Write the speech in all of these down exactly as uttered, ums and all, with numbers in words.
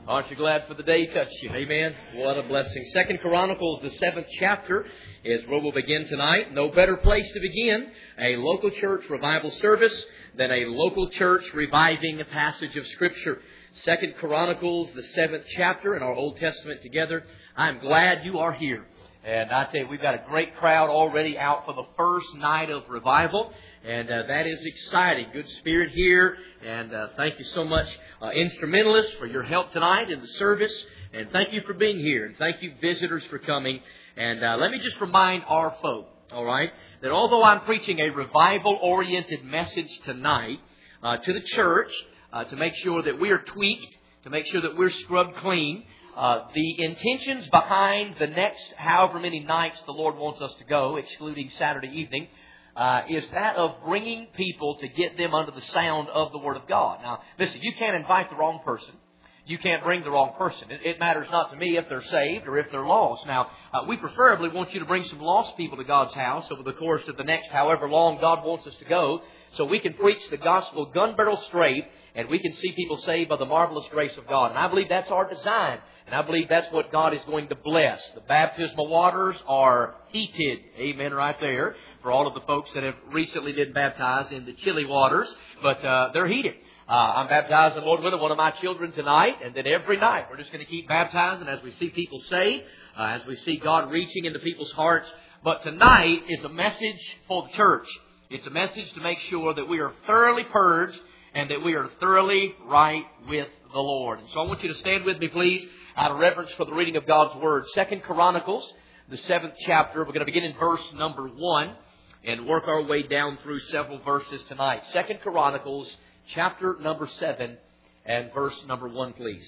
Aren't you glad for the day touched you? Amen. What a blessing. Second Chronicles, the seventh chapter, is where we'll begin tonight. No better place to begin a local church revival service than a local church reviving a passage of Scripture. Second Chronicles, the seventh chapter in our Old Testament together. I'm glad you are here. And I tell you, we've got a great crowd already out for the first night of revival. And uh, that is exciting. Good spirit here. And uh, thank you so much, uh, instrumentalists, for your help tonight in the service. And thank you for being here. And thank you, visitors, for coming. And uh, let me just remind our folk, all right, that although I'm preaching a revival-oriented message tonight uh, to the church, uh, to make sure that we are tweaked, to make sure that we're scrubbed clean, uh, the intentions behind the next however many nights the Lord wants us to go, excluding Saturday evening, Uh, is that of bringing people to get them under the sound of the Word of God. Now, listen, you can't invite the wrong person. You can't bring the wrong person. It, it matters not to me if they're saved or if they're lost. Now, uh, we preferably want you to bring some lost people to God's house over the course of the next however long God wants us to go, so we can preach the gospel gun barrel straight and we can see people saved by the marvelous grace of God. And I believe that's our design. And I believe that's what God is going to bless. The baptismal waters are heated. Amen, right there. For all of the folks that have recently been baptized in the chilly waters. But uh, they're heated. Uh, I'm baptizing, Lord willing, one of my children tonight. And then every night we're just going to keep baptizing as we see people saved. Uh, as we see God reaching into people's hearts. But tonight is a message for the church. It's a message to make sure that we are thoroughly purged and that we are thoroughly right with the Lord. And so I want you to stand with me, please, out of reverence for the reading of God's Word. Second Chronicles, the seventh chapter. We're going to begin in verse number one and work our way down through several verses tonight. Second Chronicles, chapter number seven and verse number one, please.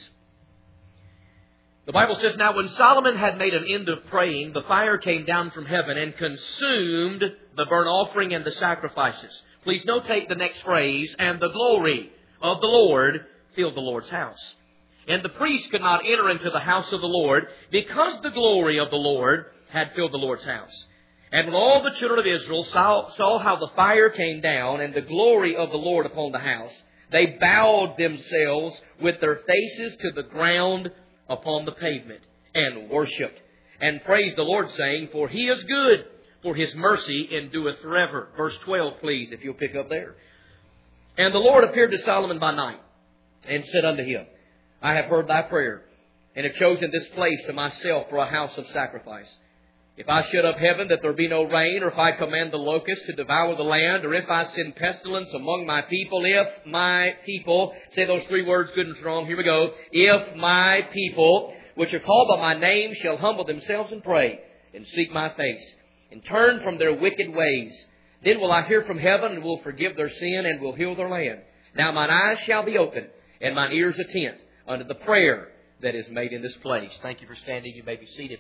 The Bible says, "Now when Solomon had made an end of praying, the fire came down from heaven and consumed the burnt offering and the sacrifices." Please notate the next phrase, "and the glory of the Lord filled the Lord's house. And the priest could not enter into the house of the Lord, because the glory of the Lord had filled the Lord's house. And when all the children of Israel saw, saw how the fire came down and the glory of the Lord upon the house, they bowed themselves with their faces to the ground upon the pavement, and worshipped, and praised the Lord, saying, For He is good, for His mercy endureth forever." Verse twelve, please, if you'll pick up there. "And the Lord appeared to Solomon by night, and said unto him, I have heard thy prayer, and have chosen this place to myself for a house of sacrifice. If I shut up heaven that there be no rain, or if I command the locust to devour the land, or if I send pestilence among my people, if my people," say those three words good and strong, here we go, "if my people, which are called by my name, shall humble themselves and pray, and seek my face, and turn from their wicked ways, then will I hear from heaven, and will forgive their sin, and will heal their land. Now mine eyes shall be open, and mine ears attent unto the prayer that is made in this place." Thank you for standing. You may be seated.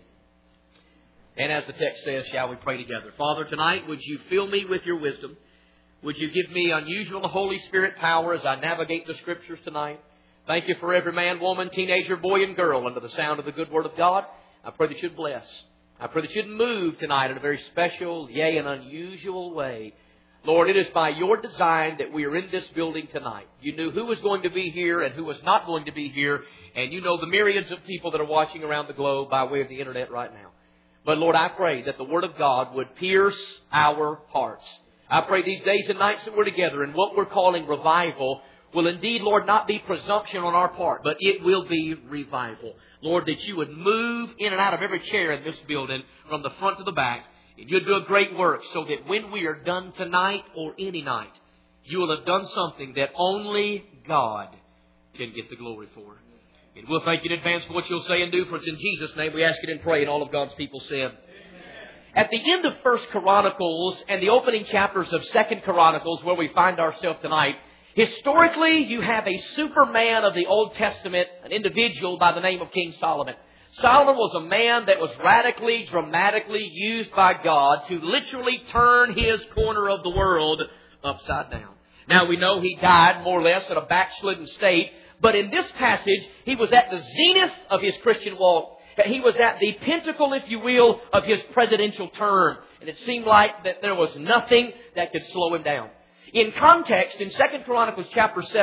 And as the text says, shall we pray together? Father, tonight, would you fill me with your wisdom? Would you give me unusual Holy Spirit power as I navigate the Scriptures tonight? Thank you for every man, woman, teenager, boy, and girl under the sound of the good Word of God. I pray that you'd bless. I pray that you'd move tonight in a very special, yea, an unusual way. Lord, it is by your design that we are in this building tonight. You knew who was going to be here and who was not going to be here. And you know the myriads of people that are watching around the globe by way of the internet right now. But Lord, I pray that the Word of God would pierce our hearts. I pray these days and nights that we're together and what we're calling revival will indeed, Lord, not be presumption on our part, but it will be revival. Lord, that you would move in and out of every chair in this building from the front to the back. And you'll do a great work so that when we are done tonight or any night, you will have done something that only God can get the glory for. And we'll thank you in advance for what you'll say and do. For it's in Jesus' name we ask it and pray. And all of God's people said, Amen. At the end of First Chronicles and the opening chapters of Second Chronicles, where we find ourselves tonight, historically you have a superman of the Old Testament, an individual by the name of King Solomon. Solomon was a man that was radically, dramatically used by God to literally turn his corner of the world upside down. Now we know he died more or less in a backslidden state, but in this passage he was at the zenith of his Christian walk. He was at the pinnacle, if you will, of his presidential term. And it seemed like that there was nothing that could slow him down. In context, in Second Chronicles chapter seven,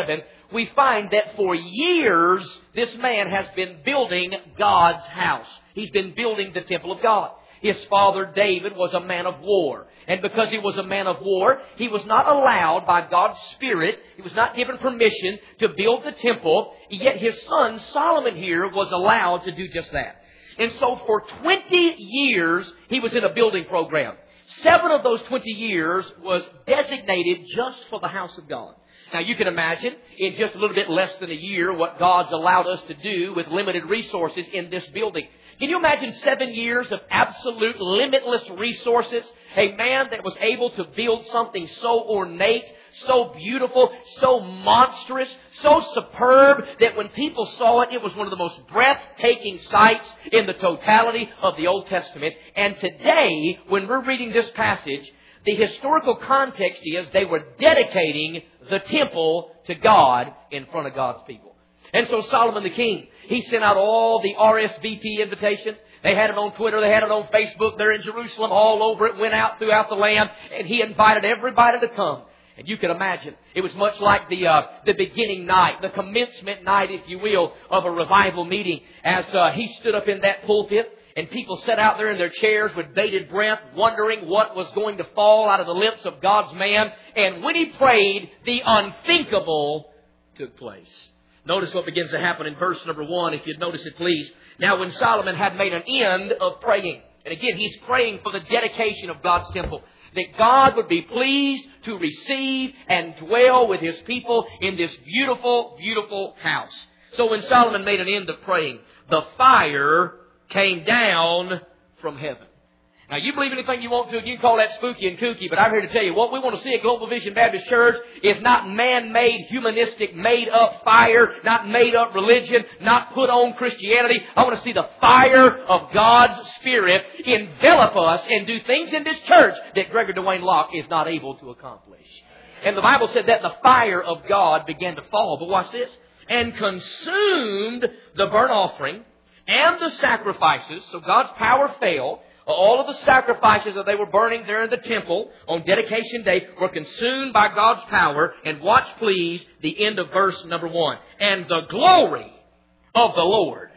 we find that for years, this man has been building God's house. He's been building the temple of God. His father David was a man of war. And because he was a man of war, he was not allowed by God's Spirit, he was not given permission to build the temple, yet his son Solomon here was allowed to do just that. And so for twenty years, he was in a building program. Seven of those twenty years was designated just for the house of God. Now you can imagine in just a little bit less than a year what God's allowed us to do with limited resources in this building. Can you imagine seven years of absolute limitless resources? A man that was able to build something so ornate, so beautiful, so monstrous, so superb that when people saw it, it was one of the most breathtaking sights in the totality of the Old Testament. And today, when we're reading this passage, the historical context is they were dedicating the temple to God in front of God's people. And so Solomon the king, he sent out all the R S V P invitations. They had it on Twitter. They had it on Facebook. They're in Jerusalem, all over it. Went out throughout the land. And he invited everybody to come. And you can imagine, it was much like the uh, the beginning night, the commencement night, if you will, of a revival meeting. As uh, he stood up in that pulpit, and people sat out there in their chairs with bated breath, wondering what was going to fall out of the lips of God's man. And when he prayed, the unthinkable took place. Notice what begins to happen in verse number one, if you'd notice it, please. Now, when Solomon had made an end of praying, and again, he's praying for the dedication of God's temple, that God would be pleased to receive and dwell with His people in this beautiful, beautiful house. So when Solomon made an end of praying, the fire came down from heaven. Now, you believe anything you want to, you can call that spooky and kooky, but I'm here to tell you, what we want to see at Global Vision Baptist Church is not man-made, humanistic, made-up fire, not made-up religion, not put-on Christianity. I want to see the fire of God's Spirit envelop us and do things in this church that Gregory Dwayne Locke is not able to accomplish. And the Bible said that the fire of God began to fall. But watch this. And consumed the burnt offering and the sacrifices. So God's power fell. All of the sacrifices that they were burning there in the temple on dedication day were consumed by God's power. And watch, please, the end of verse number one. And the glory of the Lord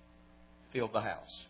filled the house.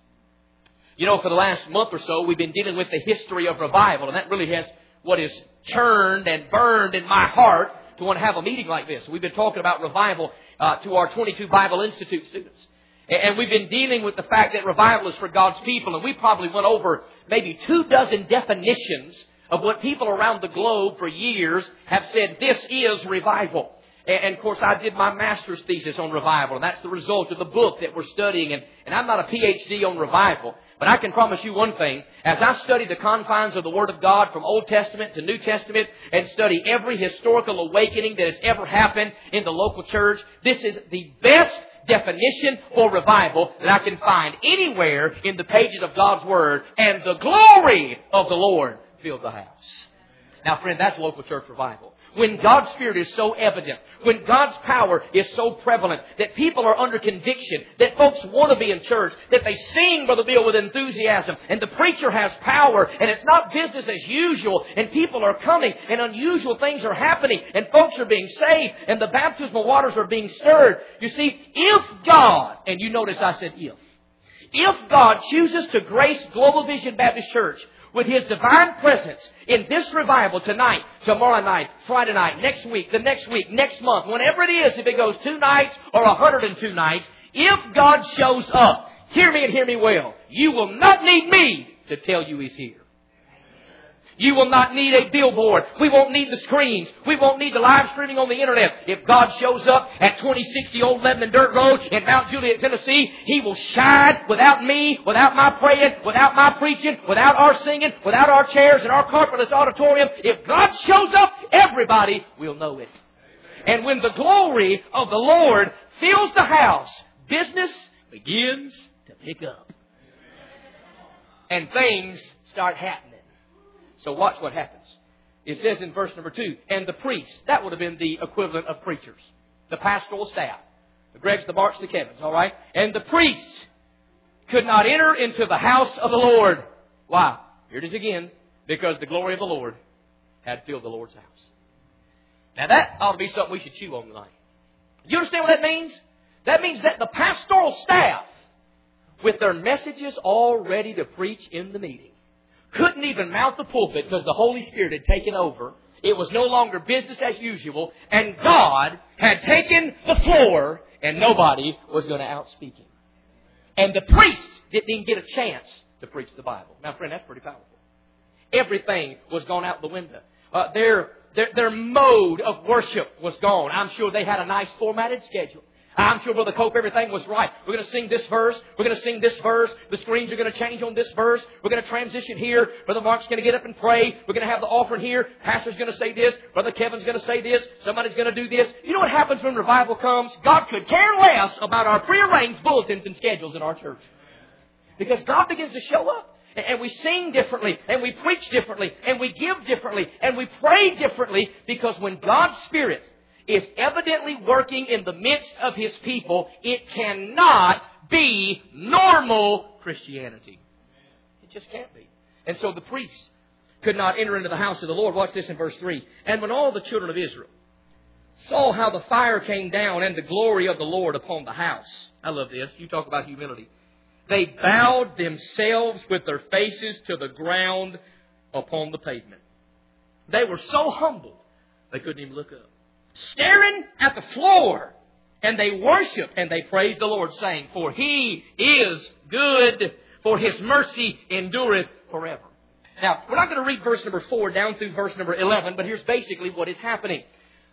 You know, for the last month or so, we've been dealing with the history of revival. And that really has what is churned and burned in my heart to want to have a meeting like this. We've been talking about revival uh, to our twenty-two Bible Institute students. And we've been dealing with the fact that revival is for God's people. And we probably went over maybe two dozen definitions of what people around the globe for years have said this is revival. And, of course, I did my master's thesis on revival. And that's the result of the book that we're studying. And, and I'm not a P H D on revival. But I can promise you one thing. As I study the confines of the Word of God from Old Testament to New Testament and study every historical awakening that has ever happened in the local church, this is the best definition for revival that I can find anywhere in the pages of God's Word. And the glory of the Lord filled the house. Now, friend, that's local church revival. When God's Spirit is so evident, when God's power is so prevalent, that people are under conviction, that folks want to be in church, that they sing, Brother Bill, with enthusiasm, and the preacher has power, and it's not business as usual, and people are coming, and unusual things are happening, and folks are being saved, and the baptismal waters are being stirred. You see, if God, and you notice I said if, if God chooses to grace Global Vision Baptist Church with His divine presence in this revival tonight, tomorrow night, Friday night, next week, the next week, next month, whenever it is, if it goes two nights or a hundred and two nights, if God shows up, hear me and hear me well, you will not need me to tell you He's here. You will not need a billboard. We won't need the screens. We won't need the live streaming on the internet. If God shows up at twenty sixty Old Lebanon Dirt Road in Mount Juliet, Tennessee, He will shine without me, without my praying, without my preaching, without our singing, without our chairs and our carpetless auditorium. If God shows up, everybody will know it. And when the glory of the Lord fills the house, business begins to pick up. And things start happening. So watch what happens. It says in verse number two, and the priests, that would have been the equivalent of preachers, the pastoral staff, the Gregs, the Marks, the Kevins, all right? And the priests could not enter into the house of the Lord. Why? Here it is again, because the glory of the Lord had filled the Lord's house. Now that ought to be something we should chew on tonight. You understand what that means? That means that the pastoral staff, with their messages all ready to preach in the meeting, couldn't even mount the pulpit because the Holy Spirit had taken over. It was no longer business as usual, and God had taken the floor, and nobody was going to outspeak Him. And the priests didn't even get a chance to preach the Bible. Now, friend, that's pretty powerful. Everything was gone out the window. Uh, their, their, their mode of worship was gone. I'm sure they had a nice formatted schedule. I'm sure Brother Cope, everything was right. We're going to sing this verse. We're going to sing this verse. The screens are going to change on this verse. We're going to transition here. Brother Mark's going to get up and pray. We're going to have the offering here. Pastor's going to say this. Brother Kevin's going to say this. Somebody's going to do this. You know what happens when revival comes? God could care less about our prearranged bulletins and schedules in our church. Because God begins to show up. And we sing differently, and we preach differently, and we give differently, and we pray differently, because when God's Spirit is evidently working in the midst of His people, it cannot be normal Christianity. It just can't be. And so the priests could not enter into the house of the Lord. Watch this in verse three. And when all the children of Israel saw how the fire came down and the glory of the Lord upon the house. I love this. You talk about humility. They bowed themselves with their faces to the ground upon the pavement. They were so humbled, they couldn't even look up. Staring at the floor. And they worshiped and they praised the Lord, saying, For He is good, for His mercy endureth forever. Now, we're not going to read verse number four down through verse number eleven, but here's basically what is happening.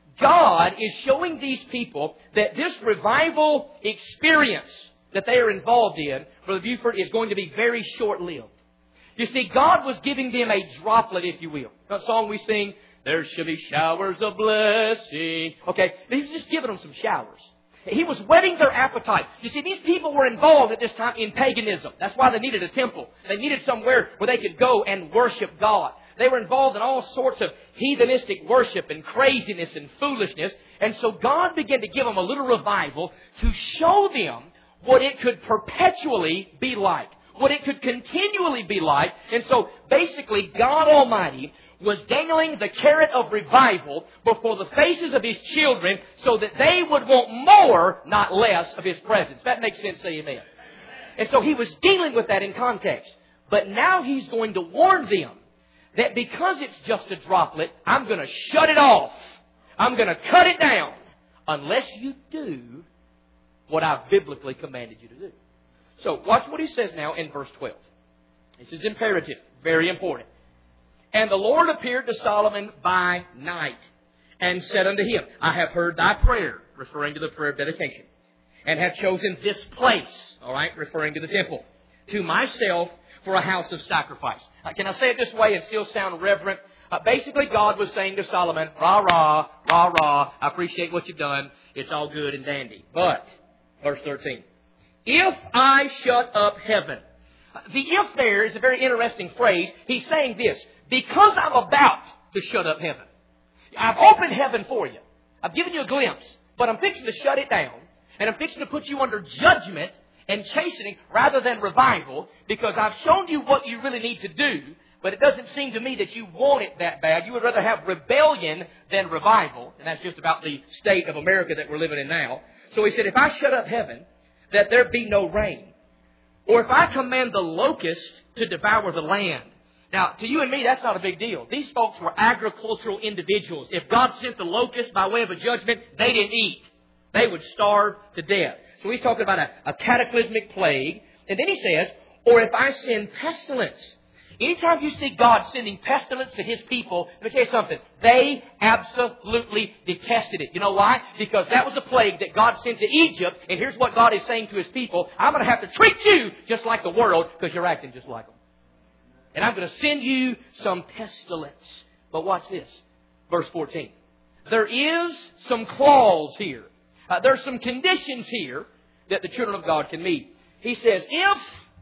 God is showing these people that this revival experience that they are involved in, Brother Buford, is going to be very short-lived. You see, God was giving them a droplet, if you will. That song we sing, there shall be showers of blessing. Okay, He was just giving them some showers. He was whetting their appetite. You see, these people were involved at this time in paganism. That's why they needed a temple. They needed somewhere where they could go and worship God. They were involved in all sorts of heathenistic worship and craziness and foolishness. And so God began to give them a little revival to show them what it could perpetually be like, what it could continually be like. And so basically God Almighty was dangling the carrot of revival before the faces of His children so that they would want more, not less, of His presence. That makes sense, say amen. And so He was dealing with that in context. But now He's going to warn them that because it's just a droplet, I'm going to shut it off. I'm going to cut it down unless you do what I've biblically commanded you to do. So watch what He says now in verse twelve. This is imperative, very important. And the Lord appeared to Solomon by night and said unto him, I have heard thy prayer, referring to the prayer of dedication, and have chosen this place, all right, referring to the temple, to myself for a house of sacrifice. Uh, can I say it this way and still sound reverent? Uh, basically, God was saying to Solomon, rah, rah, rah, rah, I appreciate what you've done. It's all good and dandy. But, verse thirteen, if I shut up heaven. Uh, the if there is a very interesting phrase. He's saying this, because I'm about to shut up heaven. I've opened heaven for you. I've given you a glimpse, but I'm fixing to shut it down, and I'm fixing to put you under judgment and chastening rather than revival, because I've shown you what you really need to do, but it doesn't seem to me that you want it that bad. You would rather have rebellion than revival, and that's just about the state of America that we're living in now. So He said, if I shut up heaven, that there be no rain, or if I command the locust to devour the land. Now, to you and me, that's not a big deal. These folks were agricultural individuals. If God sent the locust by way of a judgment, they didn't eat. They would starve to death. So He's talking about a, a cataclysmic plague. And then He says, or if I send pestilence. Anytime you see God sending pestilence to His people, let me tell you something. They absolutely detested it. You know why? Because that was a plague that God sent to Egypt. And here's what God is saying to His people. I'm going to have to treat you just like the world because you're acting just like them. And I'm going to send you some pestilence. But watch this. Verse fourteen. There is some clause here. Uh, there's some conditions here that the children of God can meet. He says, if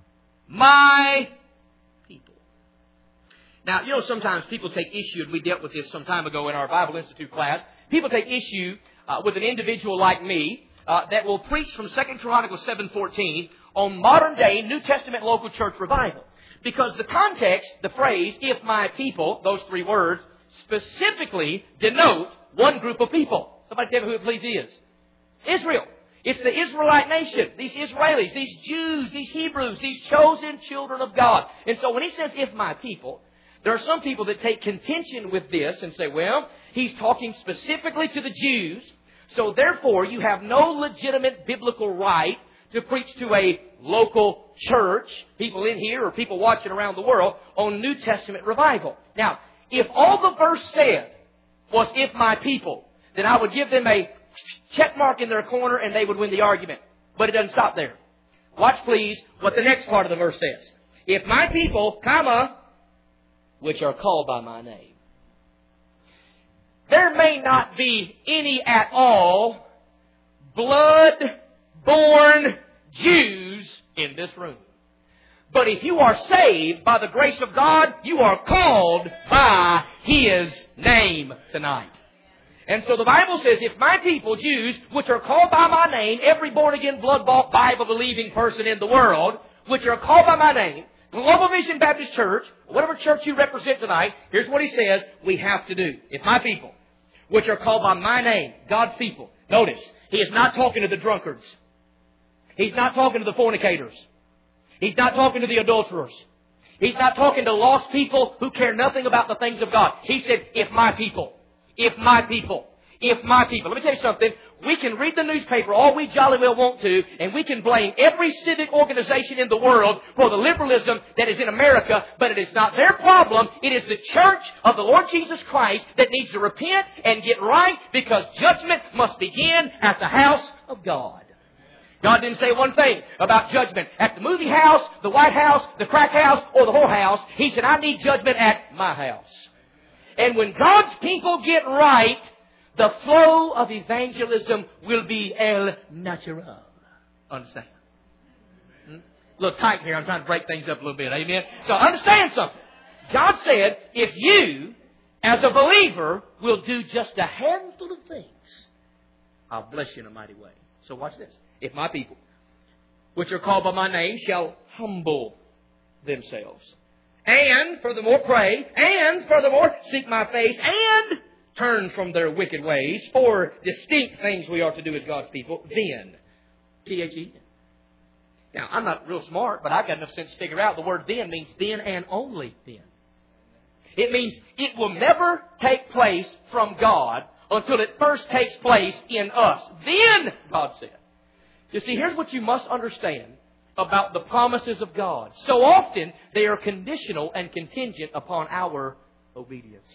my people. Now, you know, sometimes people take issue, and we dealt with this some time ago in our Bible Institute class. People take issue uh, with an individual like me uh, that will preach from Second Chronicles seven fourteen on modern day New Testament local church revival. Because the context, the phrase, if my people, those three words, specifically denote one group of people. Somebody tell me who it please is. Israel. It's the Israelite nation, these Israelis, these Jews, these Hebrews, these chosen children of God. And so when he says, if my people, there are some people that take contention with this and say, well, he's talking specifically to the Jews, so therefore you have no legitimate biblical right to preach to a local church, people in here or people watching around the world, on New Testament revival. Now, if all the verse said was, if my people, then I would give them a check mark in their corner and they would win the argument. But it doesn't stop there. Watch, please, what the next part of the verse says. If my people, comma, which are called by my name. There may not be any at all blood-born Jews in this room. But if you are saved by the grace of God, you are called by His name tonight. And so the Bible says, if my people, Jews, which are called by my name, every born-again, blood-bought, Bible-believing person in the world, which are called by my name, Global Vision Baptist Church, whatever church you represent tonight, here's what he says we have to do. If my people, which are called by my name, God's people. Notice, he is not talking to the drunkards. He's not talking to the fornicators. He's not talking to the adulterers. He's not talking to lost people who care nothing about the things of God. He said, if my people, if my people, if my people. Let me tell you something. We can read the newspaper all we jolly well want to, and we can blame every civic organization in the world for the liberalism that is in America, but it is not their problem. It is the church of the Lord Jesus Christ that needs to repent and get right, because judgment must begin at the house of God. God didn't say one thing about judgment at the movie house, the White House, the crack house, or the whorehouse. He said, I need judgment at my house. And when God's people get right, the flow of evangelism will be el natural. Understand? Hmm? A little tight here. I'm trying to break things up a little bit. Amen? So understand something. God said, if you, as a believer, will do just a handful of things, I'll bless you in a mighty way. So watch this. If my people, which are called by my name, shall humble themselves, and furthermore pray, and furthermore seek my face, and turn from their wicked ways, four distinct things we are to do as God's people, then, T H E N. Now, I'm not real smart, but I've got enough sense to figure out the word then means then and only then. It means it will never take place from God until it first takes place in us. Then, God said. You see, here's what you must understand about the promises of God. So often, they are conditional and contingent upon our obedience.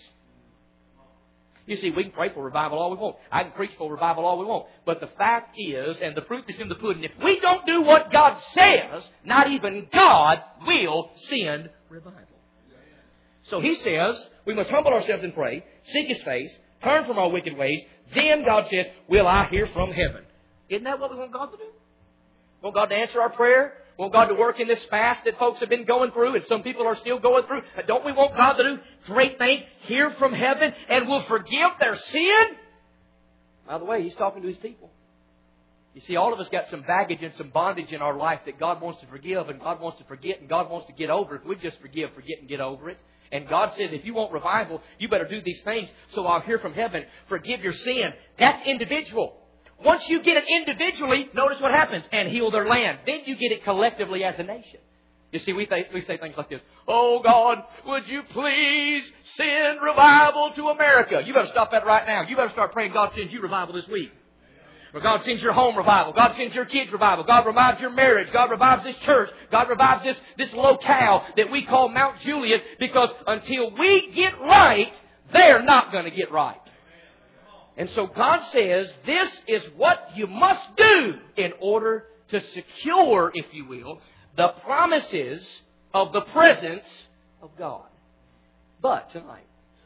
You see, we can pray for revival all we want. I can preach for revival all we want. But the fact is, and the proof is in the pudding, if we don't do what God says, not even God will send revival. So He says, we must humble ourselves and pray, seek His face, turn from our wicked ways. Then God says, will I hear from heaven? Isn't that what we want God to do? Want God to answer our prayer? Want God to work in this fast that folks have been going through and some people are still going through? Don't we want God to do great things, hear from heaven, and will forgive their sin? By the way, He's talking to His people. You see, all of us got some baggage and some bondage in our life that God wants to forgive and God wants to forget and God wants to get over. If we just forgive, forget, and get over it. And God says, if you want revival, you better do these things so I'll hear from heaven. Forgive your sin. That's individual. Once you get it individually, notice what happens, and heal their land. Then you get it collectively as a nation. You see, we, th- we say things like this. Oh, God, would you please send revival to America? You better stop that right now. You better start praying God sends you revival this week. Or God sends your home revival. God sends your kids revival. God revives your marriage. God revives this church. God revives this, this locale that we call Mount Juliet, because until we get right, they're not going to get right. And so God says, this is what you must do in order to secure, if you will, the promises of the presence of God. But tonight,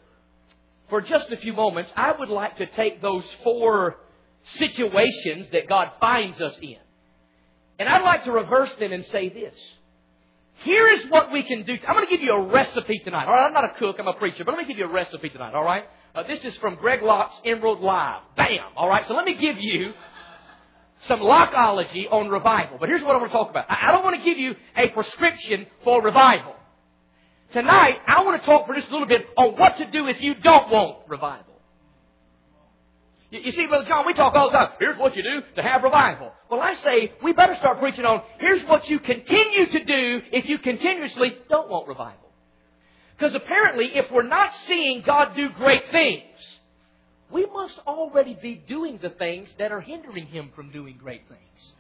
for just a few moments, I would like to take those four situations that God finds us in. And I'd like to reverse them and say this. Here is what we can do. I'm going to give you a recipe tonight. All right, I'm not a cook, I'm a preacher, but let me give you a recipe tonight, all right? Uh, this is from Greg Locke's Emerald Live. Bam! All right, so let me give you some Lockeology on revival. But here's what I want to talk about. I, I don't want to give you a prescription for revival. Tonight, I want to talk for just a little bit on what to do if you don't want revival. You, you see, Brother John, we talk all the time. Here's what you do to have revival. Well, I say we better start preaching on here's what you continue to do if you continuously don't want revival. Because apparently, if we're not seeing God do great things, we must already be doing the things that are hindering Him from doing great things.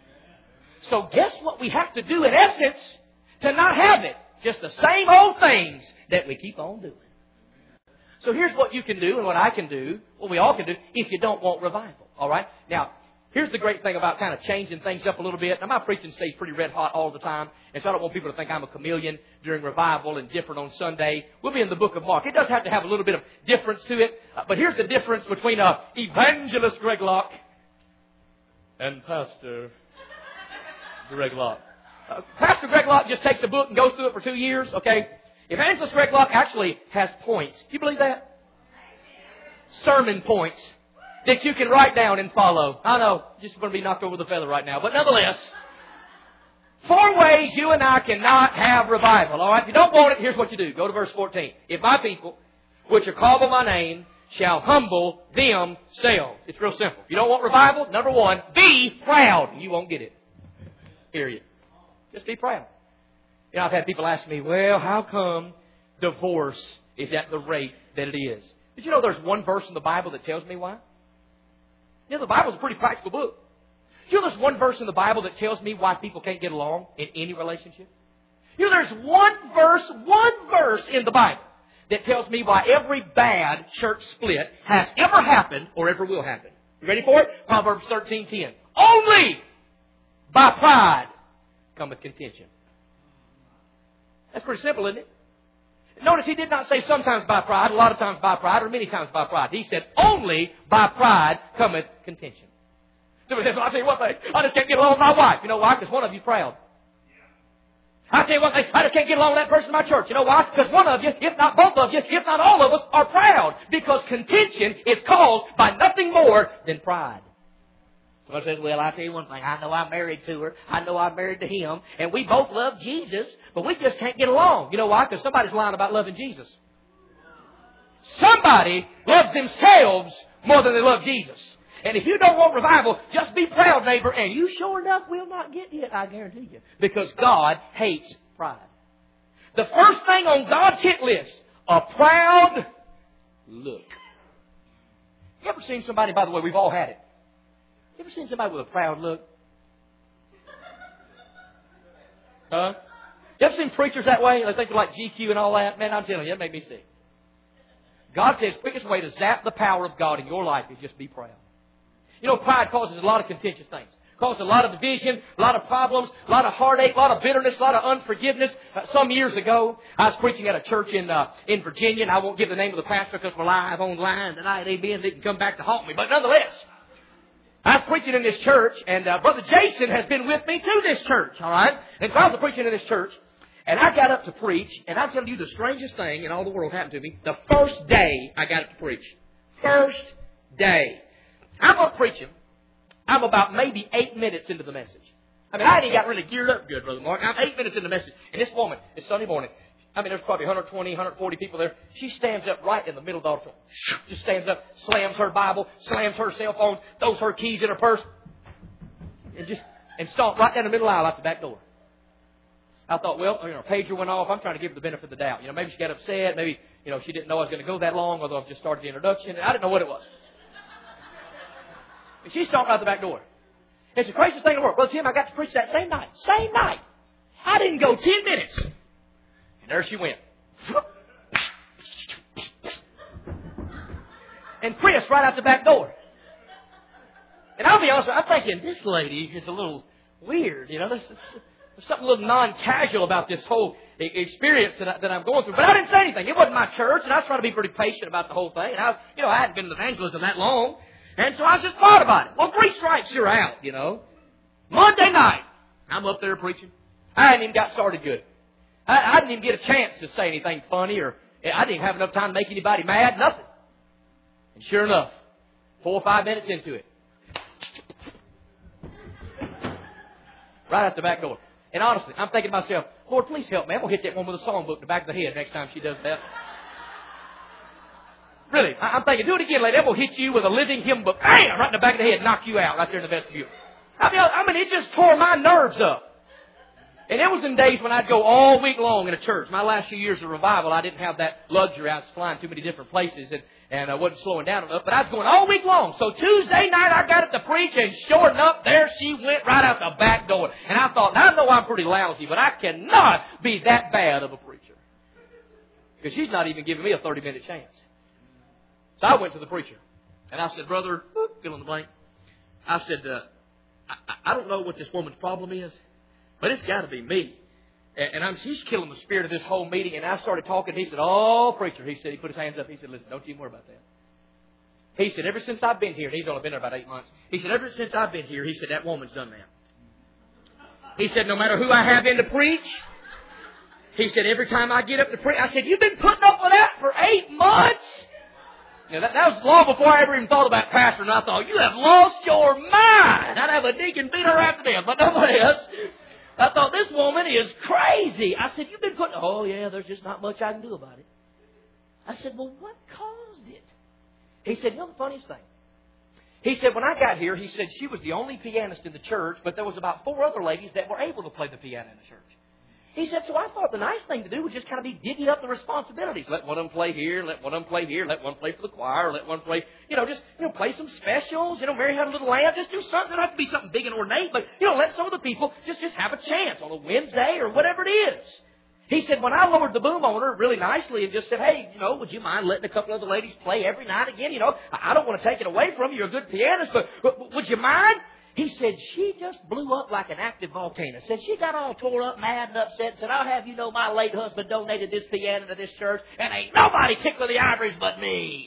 So guess what we have to do in essence to not have it? Just the same old things that we keep on doing. So here's what you can do and what I can do, what we all can do, if you don't want revival. All right? Now, here's the great thing about kind of changing things up a little bit. Now, my preaching stays pretty red hot all the time, and so I don't want people to think I'm a chameleon during revival and different on Sunday. We'll be in the book of Mark. It does have to have a little bit of difference to it, uh, but here's the difference between uh, Evangelist Greg Locke and Pastor Greg Locke. Uh, Pastor Greg Locke just takes a book and goes through it for two years, okay? Evangelist Greg Locke actually has points. Do you believe that? Sermon points that you can write down and follow. I know, just going to be knocked over the feather right now, but nonetheless, four ways you and I cannot have revival, all right? If you don't want it, here's what you do. Go to verse fourteen. If my people, which are called by my name, shall humble themselves. It's real simple. If you don't want revival, number one, be proud. You won't get it. Period. Just be proud. You know, I've had people ask me, well, how come divorce is at the rate that it is? Did you know there's one verse in the Bible that tells me why? You know, the Bible's a pretty practical book. Did you know there's one verse in the Bible that tells me why people can't get along in any relationship? You know, there's one verse, one verse in the Bible that tells me why every bad church split has ever happened or ever will happen. You ready for it? Proverbs thirteen ten. Only by pride cometh contention. That's pretty simple, isn't it? Notice he did not say sometimes by pride, a lot of times by pride, or many times by pride. He said, only by pride cometh contention. Somebody says, well, I'll tell you what, I just can't get along with my wife. You know why? Because one of you is proud. I'll tell you what, I just can't get along with that person in my church. You know why? Because one of you, if not both of you, if not all of us, are proud. Because contention is caused by nothing more than pride. Somebody says, well, I'll tell you one thing. I know I'm married to her. I know I'm married to him. And we both love Jesus, but we just can't get along. You know why? Because somebody's lying about loving Jesus. Somebody loves themselves more than they love Jesus. And if you don't want revival, just be proud, neighbor, and you sure enough will not get it, I guarantee you. Because God hates pride. The first thing on God's hit list, a proud look. You ever seen somebody, by the way, we've all had it. You ever seen somebody with a proud look? Huh? You ever seen preachers that way? They think they're like G Q and all that? Man, I'm telling you, that made me sick. God says the quickest way to zap the power of God in your life is just be proud. You know, pride causes a lot of contentious things. It causes a lot of division, a lot of problems, a lot of heartache, a lot of bitterness, a lot of unforgiveness. Uh, some years ago, I was preaching at a church in uh, in Virginia, and I won't give the name of the pastor because we're live online tonight. Amen. They can come back to haunt me. But nonetheless, I was preaching in this church, and uh, Brother Jason has been with me to this church, all right? And so I was preaching in this church, and I got up to preach, and I'll tell you the strangest thing in all the world happened to me. The first day I got up to preach. First day. I'm up preaching. I'm about maybe eight minutes into the message. I mean, I ain't got really geared up good, Brother Mark. I'm eight minutes into the message, and this woman, it's Sunday morning, I mean, there's probably one hundred twenty, one hundred forty people there. She stands up right in the middle of the auditorium. Just stands up, slams her Bible, slams her cell phone, throws her keys in her purse, and just and stomps right down the middle aisle out the back door. I thought, well, you know, her pager went off. I'm trying to give her the benefit of the doubt. You know, maybe she got upset. Maybe, you know, she didn't know I was going to go that long, although I've just started the introduction. I didn't know what it was. And she stomped out the back door. It's the craziest thing in the world. Brother Tim, I got to preach that same night. Same night. I didn't go ten minutes. And there she went. And Chris right out the back door. And I'll be honest with you, I'm thinking, this lady is a little weird. You know, there's, there's something a little non-casual about this whole experience that, I, that I'm going through. But I didn't say anything. It wasn't my church, and I was trying to be pretty patient about the whole thing. And I, you know, I hadn't been in evangelism that long. And so I just thought about it. Well, three strikes, you're out, you know. Monday night, I'm up there preaching. I hadn't even got started good. I, I didn't even get a chance to say anything funny, or I didn't even have enough time to make anybody mad, nothing. And sure enough, four or five minutes into it, right out the back door. And honestly, I'm thinking to myself, Lord, please help me. I'm going to hit that one with a songbook in the back of the head next time she does that. Really, I- I'm thinking, do it again, lady. I'm going to hit you with a living hymn book. Bam! Right in the back of the head, knock you out right there in the vestibule. I mean, I mean, it just tore my nerves up. And it was in days when I'd go all week long in a church. My last few years of revival, I didn't have that luxury. I was flying too many different places and, and I wasn't slowing down enough. But I was going all week long. So Tuesday night, I got up to preach, and sure enough, there she went right out the back door. And I thought, I know I'm pretty lousy, but I cannot be that bad of a preacher. Because she's not even giving me a thirty-minute chance. So I went to the preacher. And I said, brother, fill in the blank. I said, uh, I, I don't know what this woman's problem is, but it's got to be me. And, and I'm, she's killing the spirit of this whole meeting. And I started talking. He said, oh, preacher. He said, he put his hands up. He said, listen, don't you worry about that. He said, ever since I've been here, and he's only been there about eight months. He said, ever since I've been here, he said, that woman's done that. He said, no matter who I have in to preach, he said, every time I get up to preach, I said, you've been putting up with that for eight months? Now, that, that was long before I ever even thought about pastoring. And I thought, you have lost your mind. I'd have a deacon beat her after them. But nonetheless, I thought, this woman is crazy. I said, you've been putting, oh yeah, there's just not much I can do about it. I said, well, what caused it? He said, you know the funniest thing? He said, when I got here, he said she was the only pianist in the church, but there was about four other ladies that were able to play the piano in the church. He said, so I thought the nice thing to do was just kind of be divvying up the responsibilities. Let one of them play here, let one of them play here, let one play for the choir, let one play, you know, just, you know, play some specials. You know, Mary Had a Little Lamb. Just do something. It doesn't have to be something big and ornate, but, you know, let some of the people just, just have a chance on a Wednesday or whatever it is. He said, when I lowered the boom on her really nicely and just said, hey, you know, would you mind letting a couple of the ladies play every night again? You know, I don't want to take it away from you. You're a good pianist, but, but would you mind? He said, she just blew up like an active volcano. Said she got all tore up, mad and upset. Said, I'll have you know my late husband donated this piano to this church, and ain't nobody tickling the ivories but me.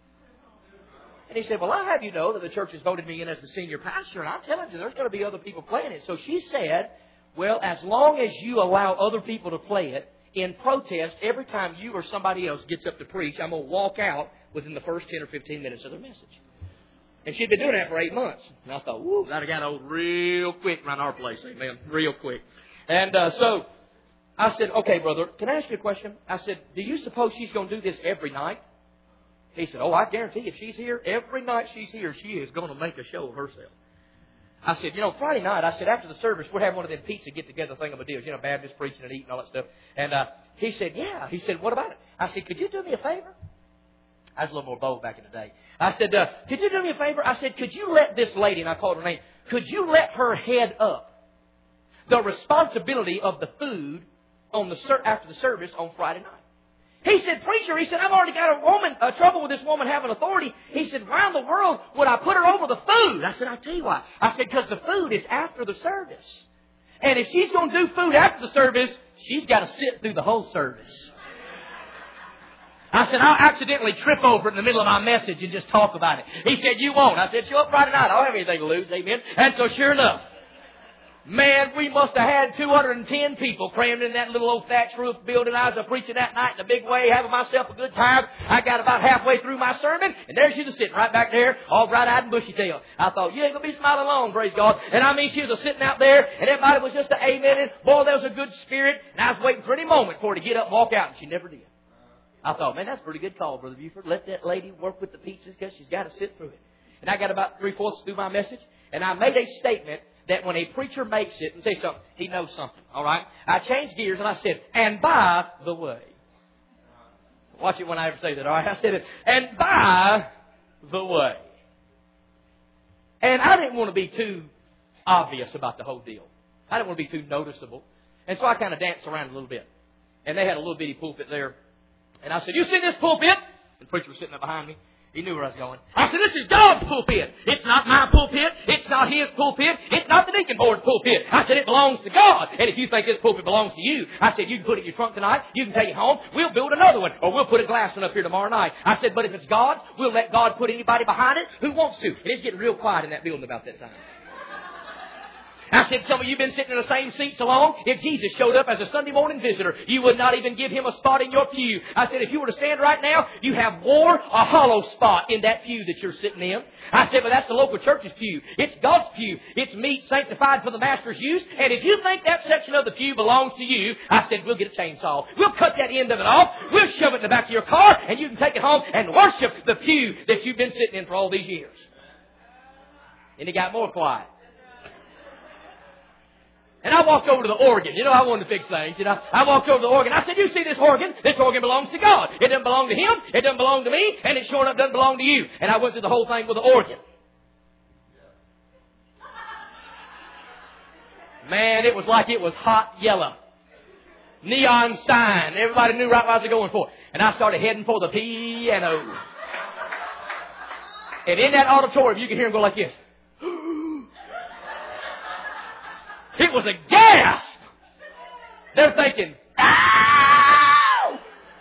And he said, well, I'll have you know that the church has voted me in as the senior pastor, and I'm telling you, there's going to be other people playing it. So she said, well, as long as you allow other people to play it, in protest, every time you or somebody else gets up to preach, I'm going to walk out within the first ten or fifteen minutes of their message. And she'd been doing that for eight months. And I thought, whoo, that got old real quick around our place, amen, real quick. And uh, so I said, okay, brother, can I ask you a question? I said, do you suppose she's going to do this every night? He said, oh, I guarantee if she's here, every night she's here, she is going to make a show of herself. I said, you know, Friday night, I said, after the service, we're having one of them pizza get-together thingamadeals, you know, Baptist preaching and eating and all that stuff. And uh, he said, yeah. He said, what about it? I said, could you do me a favor? I was a little more bold back in the day. I said, uh, could you do me a favor? I said, could you let this lady, and I called her name, could you let her head up the responsibility of the food on the ser- after the service on Friday night? He said, preacher, he said, I've already got a woman, uh, trouble with this woman having authority. He said, why in the world would I put her over the food? I said, I'll tell you why. I said, because the food is after the service. And if she's going to do food after the service, she's got to sit through the whole service. I said, I'll accidentally trip over it in the middle of my message and just talk about it. He said, you won't. I said, show up Friday night. I don't have anything to lose. Amen. And so sure enough, man, we must have had two hundred ten people crammed in that little old thatch roof building. I was preaching that night in a big way, having myself a good time. I got about halfway through my sermon, and there she was sitting right back there, all bright-eyed and bushy-tailed. I thought, you ain't going to be smiling long, praise God. And I mean, she was sitting out there, and everybody was just a amening. Boy, there was a good spirit, and I was waiting for any moment for her to get up and walk out, and she never did. I thought, man, that's a pretty good call, Brother Buford. Let that lady work with the pizzas because she's got to sit through it. And I got about three-fourths through my message, and I made a statement that when a preacher makes it, and say something, he knows something, all right? I changed gears, and I said, and by the way. Watch it when I ever say that, all right? I said it, and by the way. And I didn't want to be too obvious about the whole deal. I didn't want to be too noticeable. And so I kind of danced around a little bit. And they had a little bitty pulpit there. And I said, you see this pulpit? And the preacher was sitting there behind me. He knew where I was going. I said, this is God's pulpit. It's not my pulpit. It's not his pulpit. It's not the deacon board's pulpit. I said, it belongs to God. And if you think this pulpit belongs to you, I said, you can put it in your trunk tonight. You can take it home. We'll build another one. Or we'll put a glass one up here tomorrow night. I said, but if it's God's, we'll let God put anybody behind it who wants to. And it's getting real quiet in that building about that time. I said, some of you have been sitting in the same seat so long, if Jesus showed up as a Sunday morning visitor, you would not even give him a spot in your pew. I said, if you were to stand right now, you have more a hollow spot in that pew that you're sitting in. I said, but that's the local church's pew. It's God's pew. It's meat sanctified for the master's use. And if you think that section of the pew belongs to you, I said, we'll get a chainsaw. We'll cut that end of it off. We'll shove it in the back of your car, and you can take it home and worship the pew that you've been sitting in for all these years. And he got more quiet. And I walked over to the organ. You know, I wanted to fix things. You know, I walked over to the organ. I said, you see this organ? This organ belongs to God. It doesn't belong to him. It doesn't belong to me. And it sure enough doesn't belong to you. And I went through the whole thing with the organ. Man, it was like it was hot yellow. Neon sign. Everybody knew right what I was going for. And I started heading for the piano. And in that auditorium, you could hear him go like this. It was a gasp. They're thinking, ow!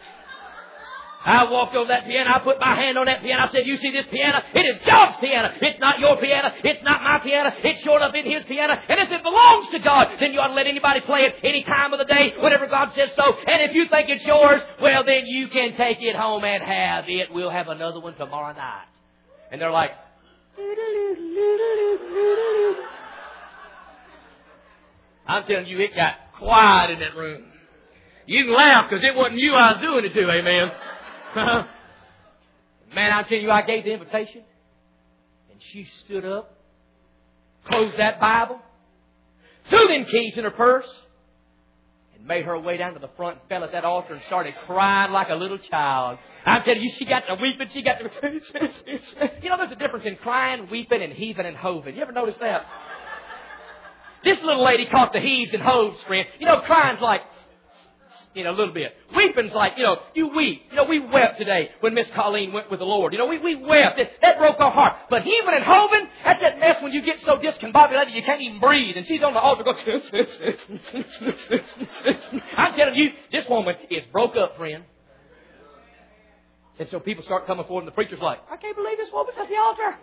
I walked over that piano. I put my hand on that piano. I said, you see this piano? It is God's piano. It's not your piano. It's not my piano. It's showed up in his piano. And if it belongs to God, then you ought to let anybody play it any time of the day, whenever God says so. And if you think it's yours, well, then you can take it home and have it. We'll have another one tomorrow night. And they're like, I'm telling you, it got quiet in that room. You can laugh because it wasn't you I was doing it to, amen. Man, I tell you, I gave the invitation. And she stood up, closed that Bible, threw them keys in her purse, and made her way down to the front and fell at that altar and started crying like a little child. I'm telling you, she got to weeping, she got to... You know, there's a difference in crying, weeping, and heaving and hoving. You ever notice that? This little lady caught the heaves and hoves, friend. You know, crying's like, you know, a little bit. Weeping's like, you know, you weep. You know, we wept today when Miss Colleen went with the Lord. You know, we, we wept. That, that broke our heart. But heaving and hoving, that's that mess when you get so discombobulated you can't even breathe. And she's on the altar going, I'm telling you, this woman is broke up, friend. And so people start coming forward and the preacher's like, I can't believe this woman's at the altar.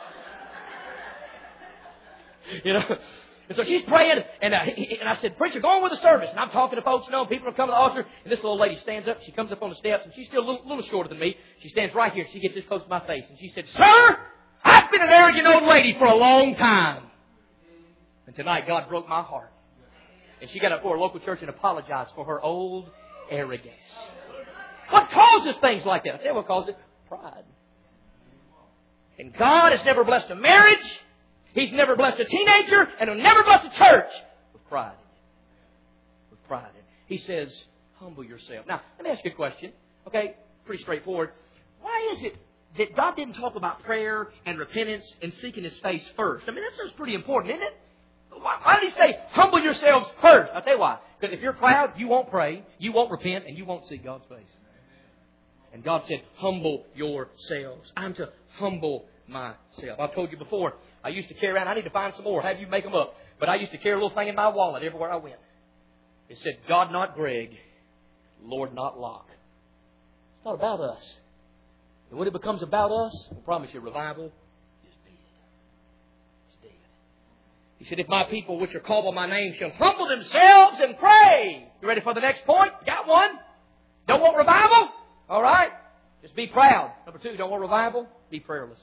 You know. And so she's praying, and, uh, and I said, preacher, go on with the service. And I'm talking to folks, you know, people are coming to the altar. And this little lady stands up. She comes up on the steps, and she's still a little, little shorter than me. She stands right here. She gets this close to my face. And she said, sir, I've been an arrogant old lady for a long time. And tonight, God broke my heart. And she got up for a local church and apologized for her old arrogance. What causes things like that? I tell you what causes it. Pride. And God has never blessed a marriage. He's never blessed a teenager, and he'll never bless a church with pride in it. With pride in it. He says, humble yourself. Now, let me ask you a question. Okay, pretty straightforward. Why is it that God didn't talk about prayer and repentance and seeking His face first? I mean, that sounds pretty important, isn't it? Why, why did He say, humble yourselves first? I'll tell you why. Because if you're proud, you won't pray, you won't repent, and you won't seek God's face. And God said, humble yourselves. I'm to humble myself. I've told you before, I used to carry around, I need to find some more, have you make them up. But I used to carry a little thing in my wallet everywhere I went. It said, God not Greg, Lord not Locke. It's not about us. And when it becomes about us, I promise you, revival is dead. It's dead. He said, if my people which are called by my name shall humble themselves and pray. You ready for the next point? Got one? Don't want revival? All right. Just be proud. Number two, don't want revival? Be prayerless.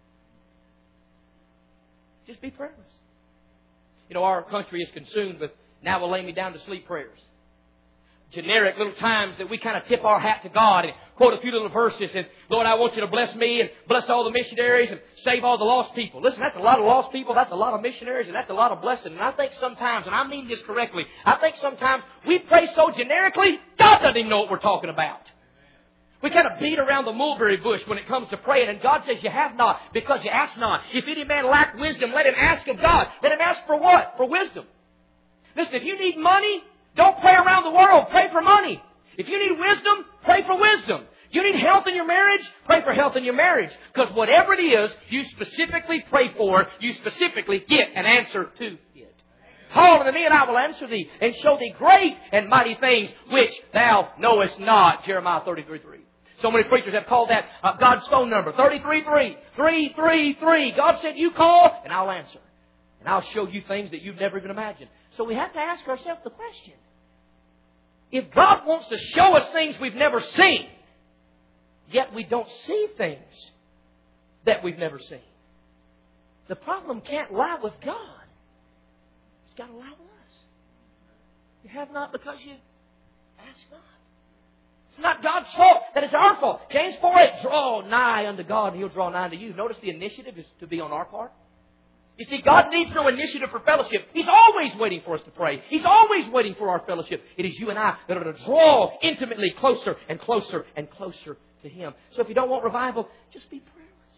Just be prayerless. You know, our country is consumed with now will lay me down to sleep prayers. Generic little times that we kind of tip our hat to God and quote a few little verses and, Lord, I want you to bless me and bless all the missionaries and save all the lost people. Listen, that's a lot of lost people. That's a lot of missionaries and that's a lot of blessing. And I think sometimes, and I mean this correctly, I think sometimes we pray so generically, God doesn't even know what we're talking about. We kind of beat around the mulberry bush when it comes to praying. And God says, you have not because you ask not. If any man lack wisdom, let him ask of God. Let him ask for what? For wisdom. Listen, if you need money, don't pray around the world. Pray for money. If you need wisdom, pray for wisdom. You need health in your marriage, pray for health in your marriage. Because whatever it is you specifically pray for, you specifically get an answer to it. Call unto me and I will answer thee and show thee great and mighty things which thou knowest not. Jeremiah thirty-three three. So many preachers have called that uh, God's phone number, thirty-three three, three three three. God said, you call and I'll answer. And I'll show you things that you've never even imagined. So we have to ask ourselves the question. If God wants to show us things we've never seen, yet we don't see things that we've never seen, the problem can't lie with God. It's got to lie with us. You have not because you ask not. It's not God's fault, that it's our fault. James four eight, draw nigh unto God and He'll draw nigh unto you. Notice the initiative is to be on our part. You see, God needs no initiative for fellowship. He's always waiting for us to pray. He's always waiting for our fellowship. It is you and I that are to draw intimately closer and closer and closer to Him. So if you don't want revival, just be prayerless.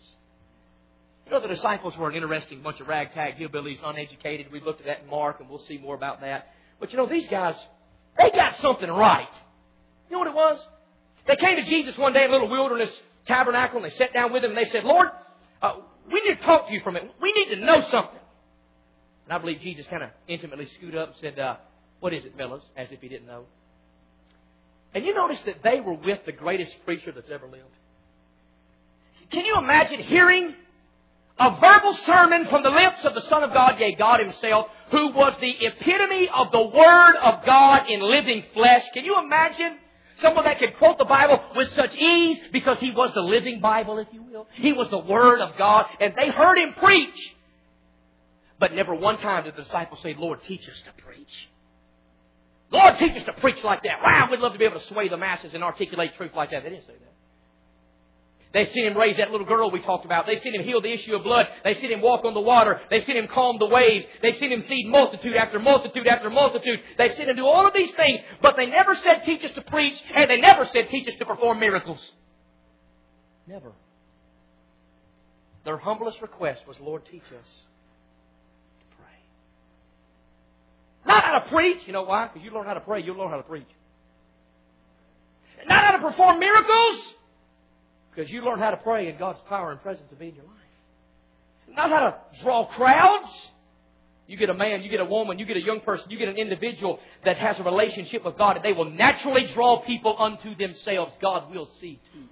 You know, the disciples were an interesting bunch of ragtag hillbillies, uneducated. We've looked at that in Mark, and we'll see more about that. But you know, these guys, they got something right. You know what it was? They came to Jesus one day in a little wilderness tabernacle, and they sat down with Him, and they said, Lord, uh, we need to talk to you for a minute. We need to know something. And I believe Jesus kind of intimately scooted up and said, uh, what is it, fellas? As if He didn't know. And you notice that they were with the greatest preacher that's ever lived. Can you imagine hearing a verbal sermon from the lips of the Son of God, yea, God Himself, who was the epitome of the Word of God in living flesh? Can you imagine someone that could quote the Bible with such ease because He was the living Bible, if you will? He was the Word of God, and they heard Him preach. But never one time did the disciples say, Lord, teach us to preach. Lord, teach us to preach like that. Wow, we'd love to be able to sway the masses and articulate truth like that. They didn't say that. They've seen Him raise that little girl we talked about. They've seen Him heal the issue of blood. They've seen Him walk on the water. They've seen Him calm the waves. They've seen Him feed multitude after multitude after multitude. They've seen Him do all of these things, but they never said teach us to preach, and they never said teach us to perform miracles. Never. Their humblest request was, Lord, teach us to pray. Not how to preach. You know why? Because you learn how to pray, you'll learn how to preach. Not how to perform miracles. Because you learn how to pray and God's power and presence will be in your life. Not how to draw crowds. You get a man, you get a woman, you get a young person, you get an individual that has a relationship with God, and they will naturally draw people unto themselves. God will see to it.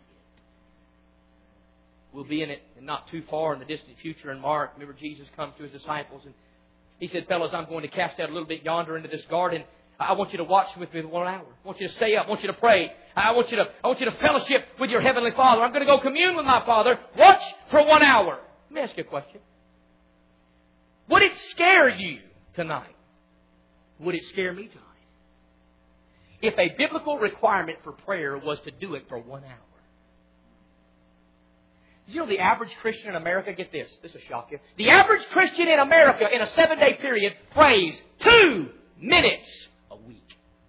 We'll be in it and not too far in the distant future in Mark. Remember, Jesus comes to His disciples and He said, fellas, I'm going to cast out a little bit yonder into this garden. I want you to watch with me for one hour. I want you to stay up. I want you to pray. I want you to, I want you to fellowship with your Heavenly Father. I'm going to go commune with my Father. Watch for one hour. Let me ask you a question. Would it scare you tonight? Would it scare me tonight? If a biblical requirement for prayer was to do it for one hour. You know the average Christian in America, get this, this will shock you. The average Christian in America in a seven-day period prays two minutes a week.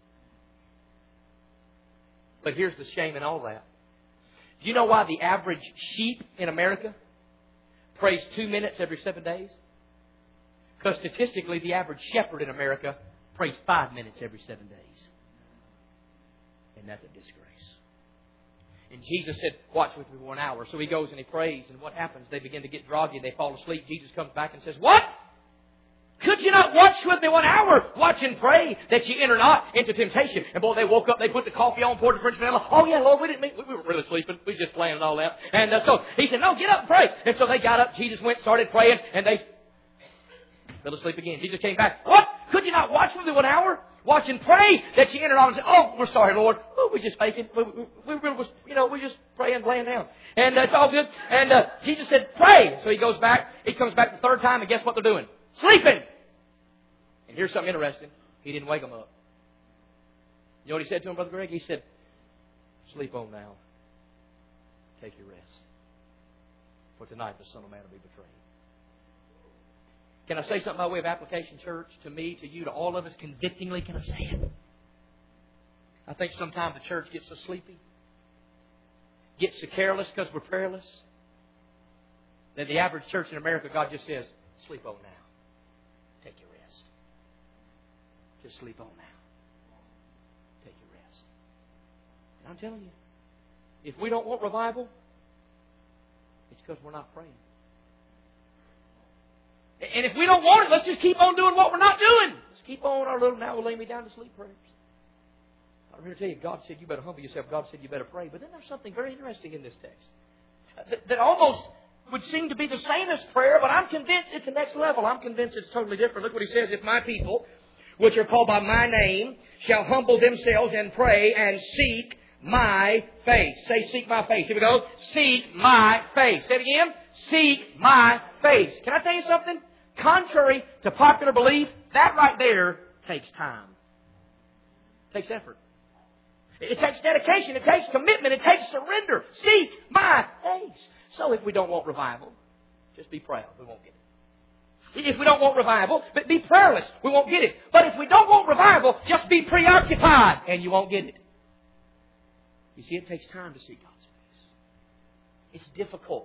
But here's the shame in all that. Do you know why the average sheep in America prays two minutes every seven days? Because statistically, the average shepherd in America prays five minutes every seven days. And that's a disgrace. And Jesus said, watch with me for one hour. So He goes and He prays. And what happens? They begin to get groggy. They fall asleep. Jesus comes back and says, what? Could you not watch with me one hour? Watch and pray that you enter not into temptation. And boy, they woke up, they put the coffee on, poured the French vanilla. Oh yeah, Lord, we didn't mean, we weren't really sleeping. We were just playing and all that. And uh, so He said, no, get up and pray. And so they got up, Jesus went, started praying, and they fell asleep again. Jesus came back. What? Could you not watch with me one hour? Watch and pray that you enter not into, oh, we're sorry, Lord. Oh, we're just faking. We, we, we, we was, you know, we're just praying, laying down. And uh, it's all good. And uh, Jesus said, pray. So He goes back. He comes back the third time, and guess what they're doing? Sleeping. And here's something interesting. He didn't wake them up. You know what He said to him, Brother Greg? He said, sleep on now. Take your rest. For tonight the Son of Man will be betrayed. Can I say something by way of application, church? To me, to you, to all of us, convictingly, can I say it? I think sometimes the church gets so sleepy, gets so careless because we're prayerless, that the average church in America, God just says, sleep on now. Take your rest. Just sleep on now. Take your rest. And I'm telling you, if we don't want revival, it's because we're not praying. And if we don't want it, let's just keep on doing what we're not doing. Let's keep on our little now will lay me down to sleep prayers. I'm here to tell you, God said you better humble yourself. God said you better pray. But then there's something very interesting in this text. That, that almost, would seem to be the same as prayer, but I'm convinced it's the next level. I'm convinced it's totally different. Look what he says. If my people, which are called by my name, shall humble themselves and pray and seek my face. Say, seek my face. Here we go. Seek my face. Say it again. Seek my face. Can I tell you something? Contrary to popular belief, that right there takes time. It takes effort. It takes dedication. It takes commitment. It takes surrender. Seek my face. So if we don't want revival, just be proud. We won't get it. If we don't want revival, but be prayerless, we won't get it. But if we don't want revival, just be preoccupied, and you won't get it. You see, it takes time to seek God's face. It's difficult.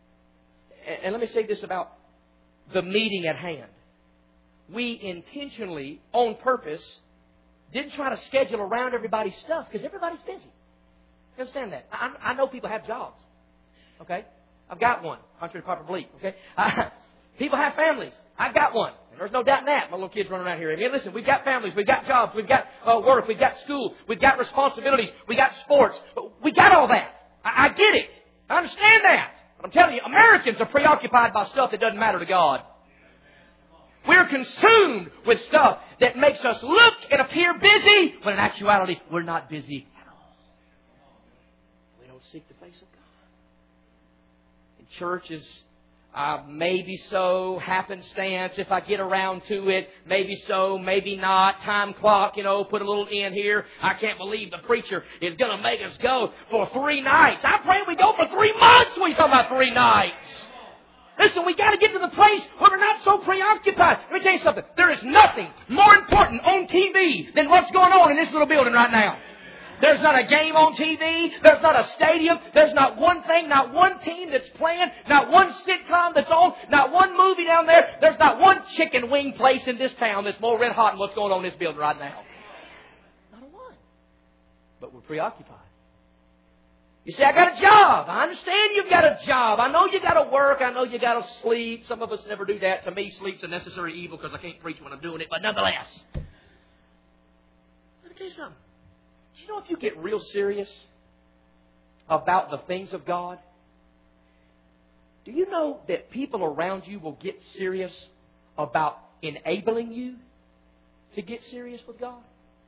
And let me say this about the meeting at hand. We intentionally, on purpose, didn't try to schedule around everybody's stuff because everybody's busy. You understand that? I, I know people have jobs. Okay? I've got one, contrary to popular belief. Okay? Uh, people have families. I've got one. And there's no doubt in that. My little kids running around here. I mean, listen, we've got families. We've got jobs. We've got uh, work. We've got school. We've got responsibilities. We've got sports. We got all that. I, I get it. I understand that. But I'm telling you, Americans are preoccupied by stuff that doesn't matter to God. We're consumed with stuff that makes us look and appear busy, when in actuality, we're not busy at all. We don't seek the face of God. And church is uh, maybe so, happenstance, if I get around to it, maybe so, maybe not, time clock, you know, put a little in here. I can't believe the preacher is going to make us go for three nights. I pray we go for three months when you talk about three nights. Listen, we got to get to the place where we're not so preoccupied. Let me tell you something. There is nothing more important on T V than what's going on in this little building right now. There's not a game on T V. There's not a stadium. There's not one thing, not one team that's playing, not one sitcom that's on, not one movie down there. There's not one chicken wing place in this town that's more red hot than what's going on in this building right now. Not a one. But we're preoccupied. You say, I got a job. I understand you've got a job. I know you got to work. I know you got to sleep. Some of us never do that. To me, sleep's a necessary evil because I can't preach when I'm doing it. But nonetheless, let me tell you something. Do you know if you get real serious about the things of God, do you know that people around you will get serious about enabling you to get serious with God?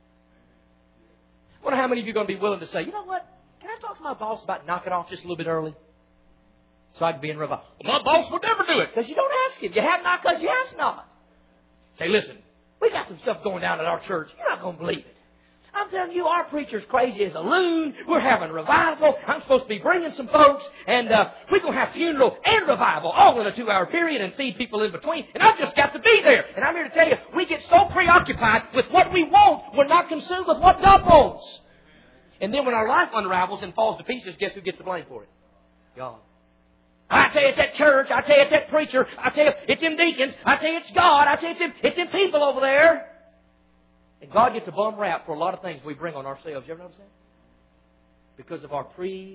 I wonder how many of you are going to be willing to say, you know what? Can I talk to my boss about knocking off just a little bit early? So I can be in revival. Well, my boss would never do it. Because you don't ask him. You have not because you ask not. Say, listen, we got some stuff going down at our church. You're not going to believe it. I'm telling you, our preacher's crazy as a loon. We're having revival. I'm supposed to be bringing some folks. And uh, we're going to have funeral and revival all in a two-hour period and feed people in between. And I've just got to be there. And I'm here to tell you, we get so preoccupied with what we want, we're not consumed with what God wants. And then when our life unravels and falls to pieces, guess who gets the blame for it? God. I tell you it's that church. I tell you it's that preacher. I tell you it's them deacons. I tell you it's God. I tell you it's them, it's them people over there. And God gets a bum rap for a lot of things we bring on ourselves. You ever notice that? Because of our preoccupation.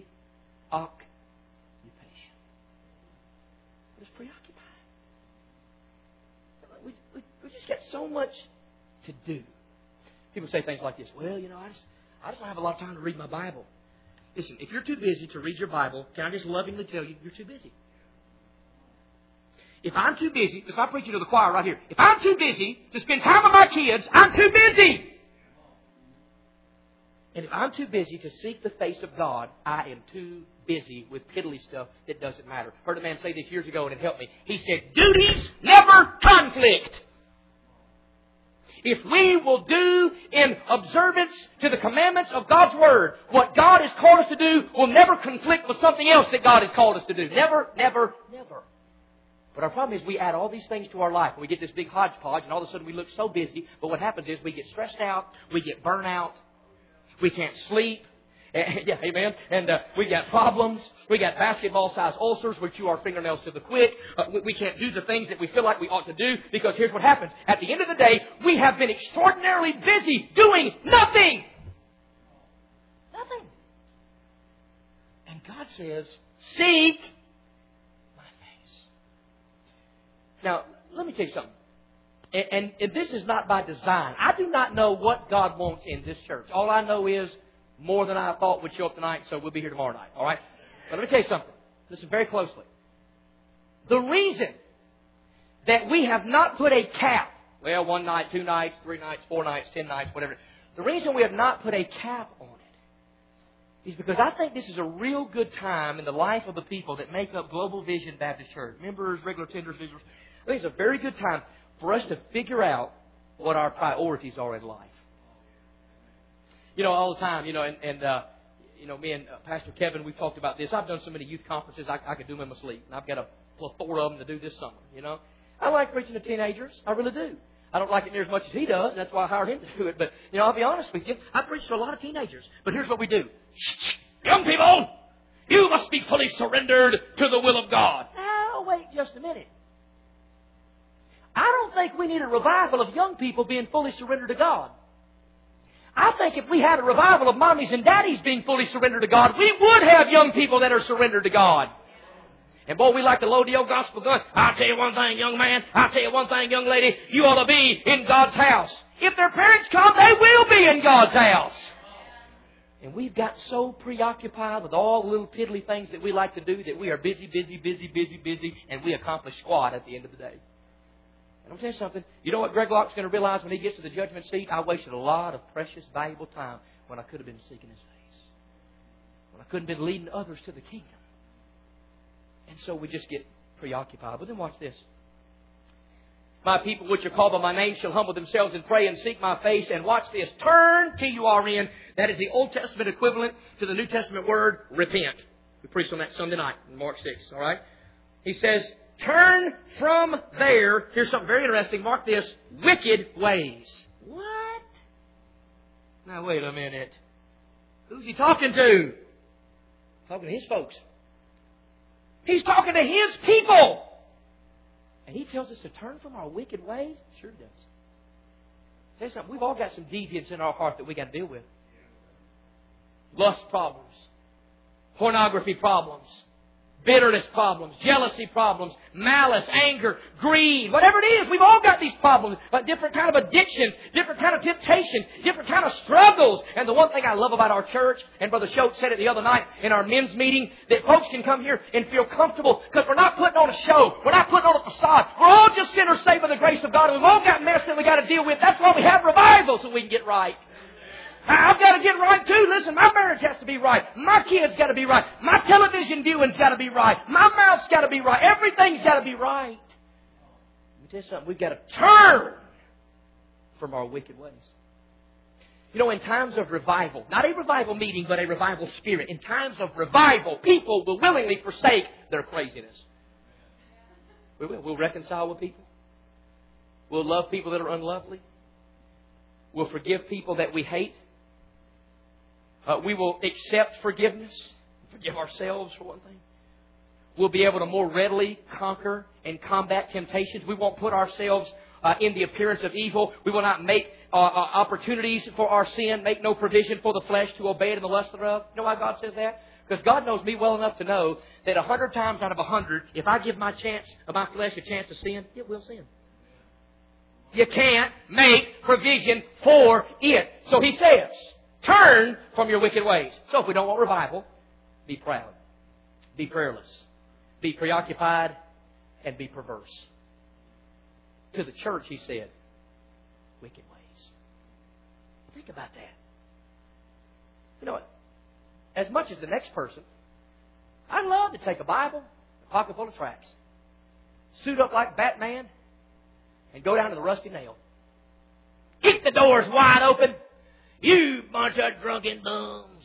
We're just preoccupied. We, we, we just got so much to do. People say things like this. Well, you know, I just... I just don't have a lot of time to read my Bible. Listen, if you're too busy to read your Bible, can I just lovingly tell you, you're too busy. If I'm too busy, if I'm preaching to the choir right here, if I'm too busy to spend time with my kids, I'm too busy. And if I'm too busy to seek the face of God, I am too busy with piddly stuff that doesn't matter. Heard a man say this years ago and it helped me. He said, duties never conflict. If we will do in observance to the commandments of God's Word, what God has called us to do will never conflict with something else that God has called us to do. Never, never, never. But our problem is we add all these things to our life. And we get this big hodgepodge and all of a sudden we look so busy. But what happens is we get stressed out. We get burnt out. We can't sleep. Yeah, amen. And uh, we got problems. We got basketball-sized ulcers. We chew our fingernails to the quick. Uh, we, we can't do the things that we feel like we ought to do because here's what happens. At the end of the day, we have been extraordinarily busy doing nothing. Nothing. And God says, seek my face. Now, let me tell you something. And, and, and this is not by design. I do not know what God wants in this church. All I know is more than I thought would show up tonight, so we'll be here tomorrow night. All right? But let me tell you something. Listen very closely. The reason that we have not put a cap, well, one night, two nights, three nights, four nights, ten nights, whatever. The reason we have not put a cap on it is because I think this is a real good time in the life of the people that make up Global Vision Baptist Church. Members, regular tenders, visitors. I think it's a very good time for us to figure out what our priorities are in life. You know, all the time, you know, and, and uh, you know, me and uh, Pastor Kevin, we've talked about this. I've done so many youth conferences, I, I could do them in my sleep. And I've got a plethora of them to do this summer, you know. I like preaching to teenagers. I really do. I don't like it near as much as he does. That's why I hired him to do it. But, you know, I'll be honest with you. I preach to a lot of teenagers. But here's what we do. Young people, you must be fully surrendered to the will of God. Now, wait just a minute. I don't think we need a revival of young people being fully surrendered to God. I think if we had a revival of mommies and daddies being fully surrendered to God, we would have young people that are surrendered to God. And boy, we like to load the old gospel gun. I'll tell you one thing, young man. I'll tell you one thing, young lady. You ought to be in God's house. If their parents come, they will be in God's house. And we've got so preoccupied with all the little piddly things that we like to do that we are busy, busy, busy, busy, busy, and we accomplish squat at the end of the day. And I'll tell you something. You know what Greg Locke's going to realize when he gets to the judgment seat? I wasted a lot of precious, valuable time when I could have been seeking His face. When I could have been leading others to the kingdom. And so we just get preoccupied. But then watch this. My people which are called by my name shall humble themselves and pray and seek my face. And watch this. Turn, T U R N. That is the Old Testament equivalent to the New Testament word, repent. We preached on that Sunday night in Mark six. All right? He says, turn from there. Here's something very interesting. Mark this. Wicked ways. What? Now wait a minute. Who's he talking to? Talking to his folks. He's talking to His people. And He tells us to turn from our wicked ways? Sure does. Tell you something, we've all got some deviants in our heart that we got to deal with. Lust problems. Pornography problems. Bitterness problems, jealousy problems, malice, anger, greed, whatever it is. We've all got these problems, but different kind of addictions, different kind of temptations, different kind of struggles. And the one thing I love about our church, and Brother Schultz said it the other night in our men's meeting, that folks can come here and feel comfortable because we're not putting on a show. We're not putting on a facade. We're all just sinners saved by the grace of God. And we've all got mess that we got to deal with. That's why we have revival, so we can get right. I've got to get right too. Listen, my marriage has to be right. My kids got to be right. My television viewing's got to be right. My mouth's got to be right. Everything's got to be right. Let me tell you something. We've got to turn from our wicked ways. You know, in times of revival, not a revival meeting, but a revival spirit. In times of revival, people will willingly forsake their craziness. We will. We'll reconcile with people. We'll love people that are unlovely. We'll forgive people that we hate. Uh, we will accept forgiveness, forgive ourselves for one thing. We'll be able to more readily conquer and combat temptations. We won't put ourselves uh, in the appearance of evil. We will not make uh, uh, opportunities for our sin, make no provision for the flesh to obey it in the lust thereof. You know why God says that? Because God knows me well enough to know that a hundred times out of a hundred, if I give my chance of my flesh a chance to sin, it will sin. You can't make provision for it. So He says, turn from your wicked ways. So if we don't want revival, be proud, be prayerless, be preoccupied, and be perverse. To the church, He said, wicked ways. Think about that. You know what? As much as the next person, I'd love to take a Bible, a pocket full of tracts, suit up like Batman, and go down to the Rusty Nail. Keep the doors wide open. You bunch of drunken bums.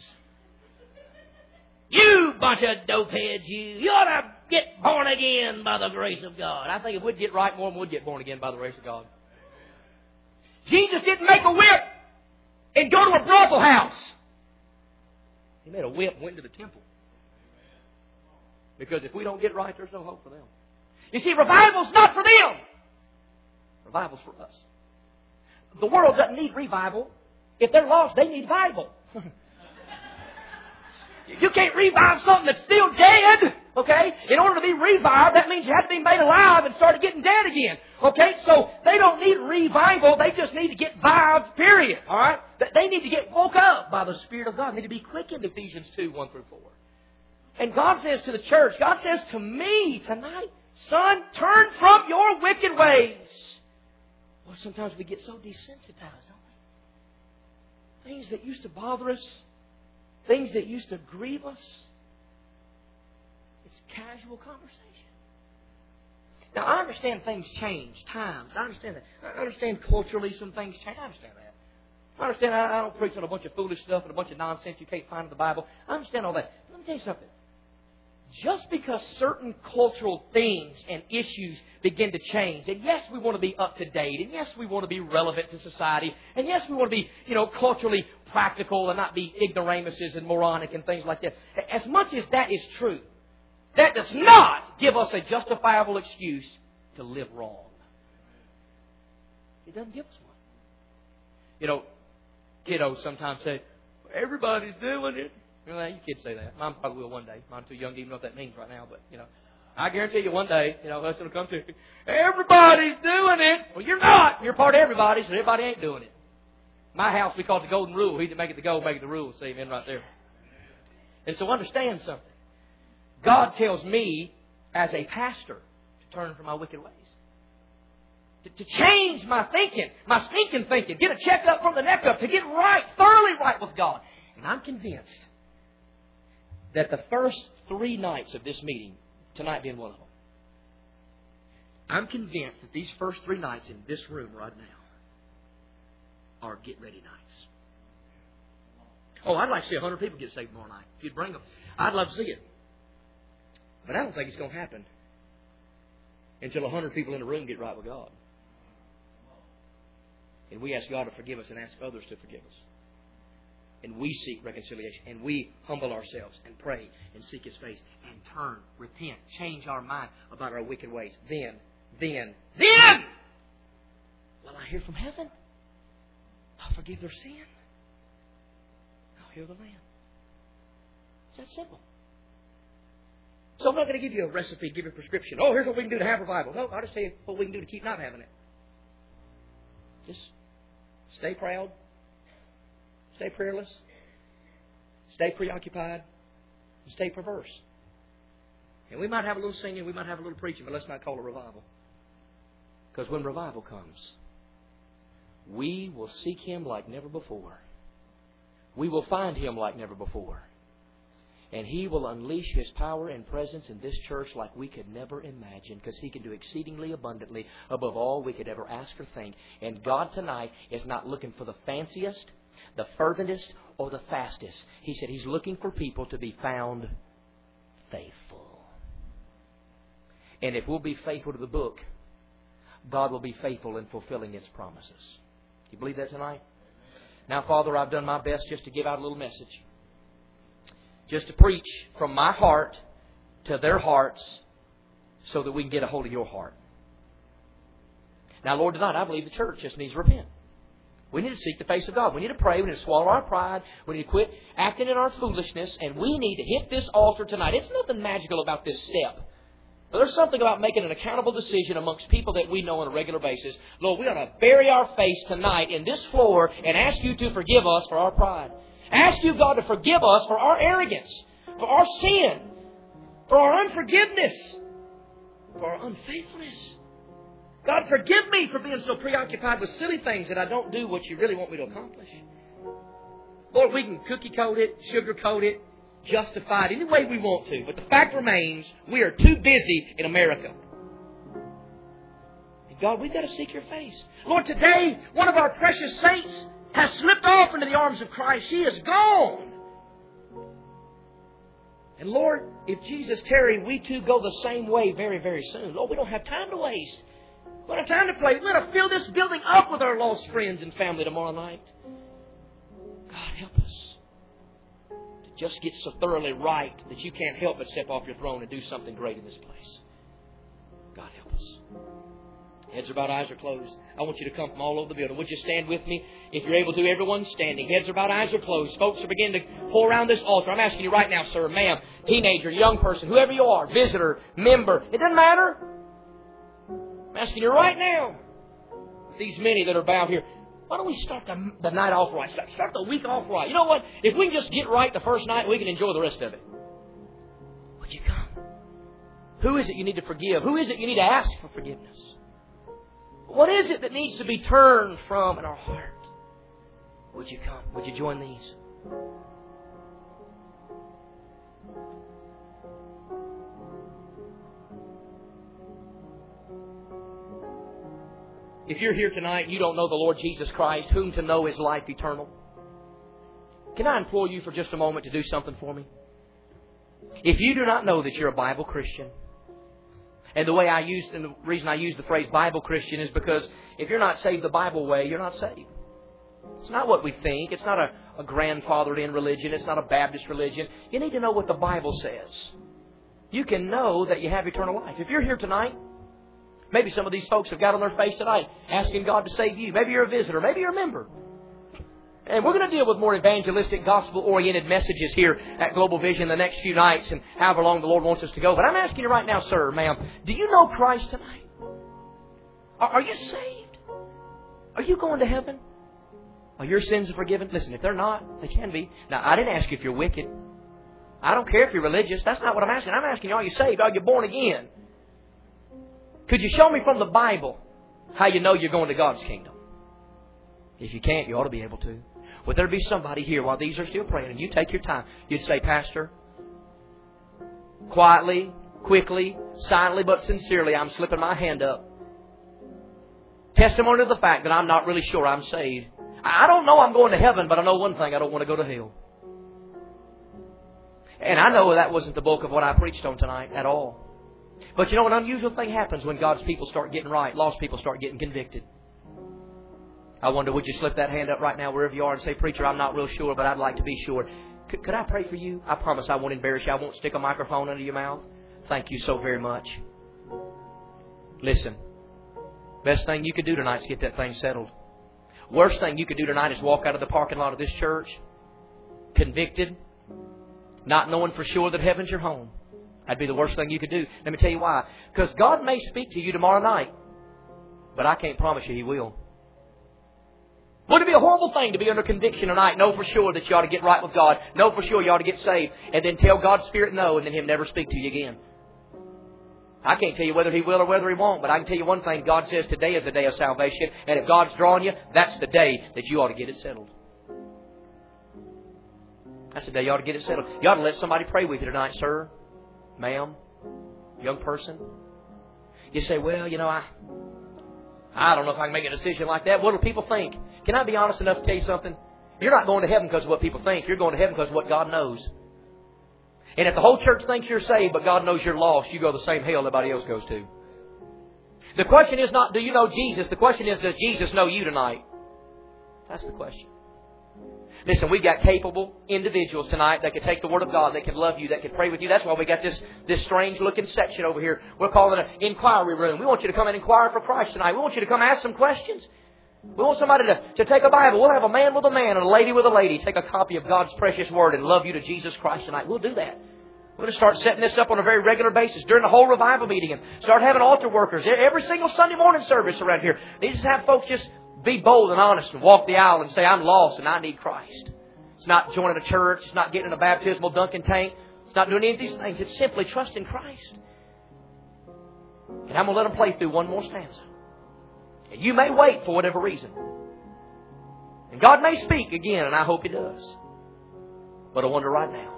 You bunch of dopeheads, you. You ought to get born again by the grace of God. I think if we'd get right, more than would get born again by the grace of God. Jesus didn't make a whip and go to a brothel house. He made a whip and went to the temple. Because if we don't get right, there's no hope for them. You see, revival's not for them. Revival's for us. The world doesn't need revival. If they're lost, they need Bible. You can't revive something that's still dead. Okay? In order to be revived, that means you have to be made alive and start getting dead again. Okay? So they don't need revival. They just need to get vived, period. All right? They need to get woke up by the Spirit of God. They need to be quickened, Ephesians two, one through four. And God says to the church, God says to me tonight, Son, turn from your wicked ways. Well, sometimes we get so desensitized, don't we? Things that used to bother us, things that used to grieve us, it's casual conversation. Now, I understand things change, times. I understand that. I understand culturally some things change. I understand that. I understand I don't preach on a bunch of foolish stuff and a bunch of nonsense you can't find in the Bible. I understand all that. Let me tell you something. Just because certain cultural things and issues begin to change, and yes, we want to be up to date, and yes, we want to be relevant to society, and yes, we want to be, you know, culturally practical and not be ignoramuses and moronic and things like that. As much as that is true, that does not give us a justifiable excuse to live wrong. It doesn't give us one. You know, kiddos sometimes say, everybody's doing it. You know, you kids say that. Mine probably will one day. Mine's too young to even know what that means right now. But, you know, I guarantee you one day, you know, that's going to come to everybody's doing it. Well, you're not. You're part of everybody, so everybody ain't doing it. My house, we call it the golden rule. He didn't make it the gold, make it the rule. See, amen, right there. And so understand something. God tells me, as a pastor, to turn from my wicked ways. To, to change my thinking, my stinking thinking. Get a checkup from the neck up to get right, thoroughly right with God. And I'm convinced that the first three nights of this meeting, tonight being one of them, I'm convinced that these first three nights in this room right now are get-ready nights. Oh, I'd like to see a hundred people get saved tomorrow night. If you'd bring them, I'd love to see it. But I don't think it's going to happen until a hundred people in the room get right with God. And we ask God to forgive us and ask others to forgive us. And we seek reconciliation. And we humble ourselves and pray and seek His face and turn, repent, change our mind about our wicked ways. Then, then, then, will I hear from heaven? I'll forgive their sin. I'll heal the land. It's that simple. So I'm not going to give you a recipe, give you a prescription. Oh, here's what we can do to have revival. No, I'll just tell you what we can do to keep not having it. Just stay proud. Stay prayerless. Stay preoccupied. And stay perverse. And we might have a little singing, we might have a little preaching, but let's not call it revival. Because when revival comes, we will seek Him like never before. We will find Him like never before. And He will unleash His power and presence in this church like we could never imagine, because He can do exceedingly abundantly above all we could ever ask or think. And God tonight is not looking for the fanciest, the ferventest, or the fastest. He said He's looking for people to be found faithful. And if we'll be faithful to the book, God will be faithful in fulfilling its promises. You believe that tonight? Now, Father, I've done my best just to give out a little message. Just to preach from my heart to their hearts so that we can get a hold of your heart. Now, Lord, tonight I believe the church just needs to repent. We need to seek the face of God. We need to pray. We need to swallow our pride. We need to quit acting in our foolishness. And we need to hit this altar tonight. It's nothing magical about this step. But there's something about making an accountable decision amongst people that we know on a regular basis. Lord, we ought to bury our face tonight in this floor and ask you to forgive us for our pride. Ask you, God, to forgive us for our arrogance, for our sin, for our unforgiveness, for our unfaithfulness. God, forgive me for being so preoccupied with silly things that I don't do what you really want me to accomplish. Lord, we can cookie coat it, sugar coat it, justify it any way we want to. But the fact remains, we are too busy in America. And God, we've got to seek your face. Lord, today, one of our precious saints has slipped off into the arms of Christ. She is gone. And Lord, if Jesus tarried, we too go the same way very, very soon. Lord, we don't have time to waste. We don't have time to play. We're going to fill this building up with our lost friends and family tomorrow night. God, help us to just get so thoroughly right that you can't help but step off your throne and do something great in this place. God, help us. Heads are bowed, eyes are closed. I want you to come from all over the building. Would you stand with me? If you're able to, everyone standing. Heads are bowed, eyes are closed. Folks are beginning to pull around this altar. I'm asking you right now, sir, ma'am, teenager, young person, whoever you are, visitor, member. It doesn't matter. I'm asking you right now. These many that are bowed here, why don't we start the, the night off right? Start, start the week off right. You know what? If we can just get right the first night, we can enjoy the rest of it. Would you come? Who is it you need to forgive? Who is it you need to ask for forgiveness? What is it that needs to be turned from in our heart? Would you come? Would you join these? If you're here tonight and you don't know the Lord Jesus Christ, whom to know is life eternal, can I implore you for just a moment to do something for me? If you do not know that you're a Bible Christian, and the way I use, and the reason I use the phrase Bible Christian is because if you're not saved the Bible way, you're not saved. It's not what we think. It's not a, a grandfathered-in religion. It's not a Baptist religion. You need to know what the Bible says. You can know that you have eternal life. If you're here tonight, maybe some of these folks have got on their face tonight asking God to save you. Maybe you're a visitor. Maybe you're a member. And we're going to deal with more evangelistic, gospel-oriented messages here at Global Vision the next few nights and however long the Lord wants us to go. But I'm asking you right now, sir, ma'am, do you know Christ tonight? Are, are you saved? Are you going to heaven? Are your sins forgiven? Listen, if they're not, they can be. Now, I didn't ask you if you're wicked. I don't care if you're religious. That's not what I'm asking. I'm asking you, are you saved? Are you born again? Could you show me from the Bible how you know you're going to God's kingdom? If you can't, you ought to be able to. Would there be somebody here while these are still praying and you take your time, you'd say, Pastor, quietly, quickly, silently, but sincerely, I'm slipping my hand up. Testimony of the fact that I'm not really sure I'm saved. I don't know I'm going to heaven, but I know one thing, I don't want to go to hell. And I know that wasn't the bulk of what I preached on tonight at all. But you know, an unusual thing happens when God's people start getting right. Lost people start getting convicted. I wonder, would you slip that hand up right now wherever you are and say, Preacher, I'm not real sure, but I'd like to be sure. Could, could I pray for you? I promise I won't embarrass you. I won't stick a microphone under your mouth. Thank you so very much. Listen, best thing you could do tonight is get that thing settled. Worst thing you could do tonight is walk out of the parking lot of this church convicted, not knowing for sure that heaven's your home. That'd be the worst thing you could do. Let me tell you why. Because God may speak to you tomorrow night, but I can't promise you He will. Wouldn't it be a horrible thing to be under conviction tonight, know for sure that you ought to get right with God, know for sure you ought to get saved, and then tell God's Spirit no, and then Him never speak to you again? I can't tell you whether He will or whether He won't, but I can tell you one thing. God says today is the day of salvation, and if God's drawing you, that's the day that you ought to get it settled. That's the day you ought to get it settled. You ought to let somebody pray with you tonight, sir, ma'am, young person. You say, well, you know, I... I don't know if I can make a decision like that. What do people think? Can I be honest enough to tell you something? You're not going to heaven because of what people think. You're going to heaven because of what God knows. And if the whole church thinks you're saved, but God knows you're lost, you go to the same hell everybody else goes to. The question is not, do you know Jesus? The question is, does Jesus know you tonight? That's the question. Listen, we've got capable individuals tonight that can take the Word of God, that can love you, that can pray with you. That's why we got this, this strange-looking section over here. We're calling it an inquiry room. We want you to come and inquire for Christ tonight. We want you to come ask some questions. We want somebody to, to take a Bible. We'll have a man with a man and a lady with a lady take a copy of God's precious Word and love you to Jesus Christ tonight. We'll do that. We're going to start setting this up on a very regular basis during the whole revival meeting and start having altar workers every single Sunday morning service around here. They just have folks just be bold and honest and walk the aisle and say, I'm lost and I need Christ. It's not joining a church. It's not getting in a baptismal Dunkin' tank. It's not doing any of these things. It's simply trusting Christ. And I'm going to let them play through one more stanza. And you may wait for whatever reason. And God may speak again, and I hope He does. But I wonder right now,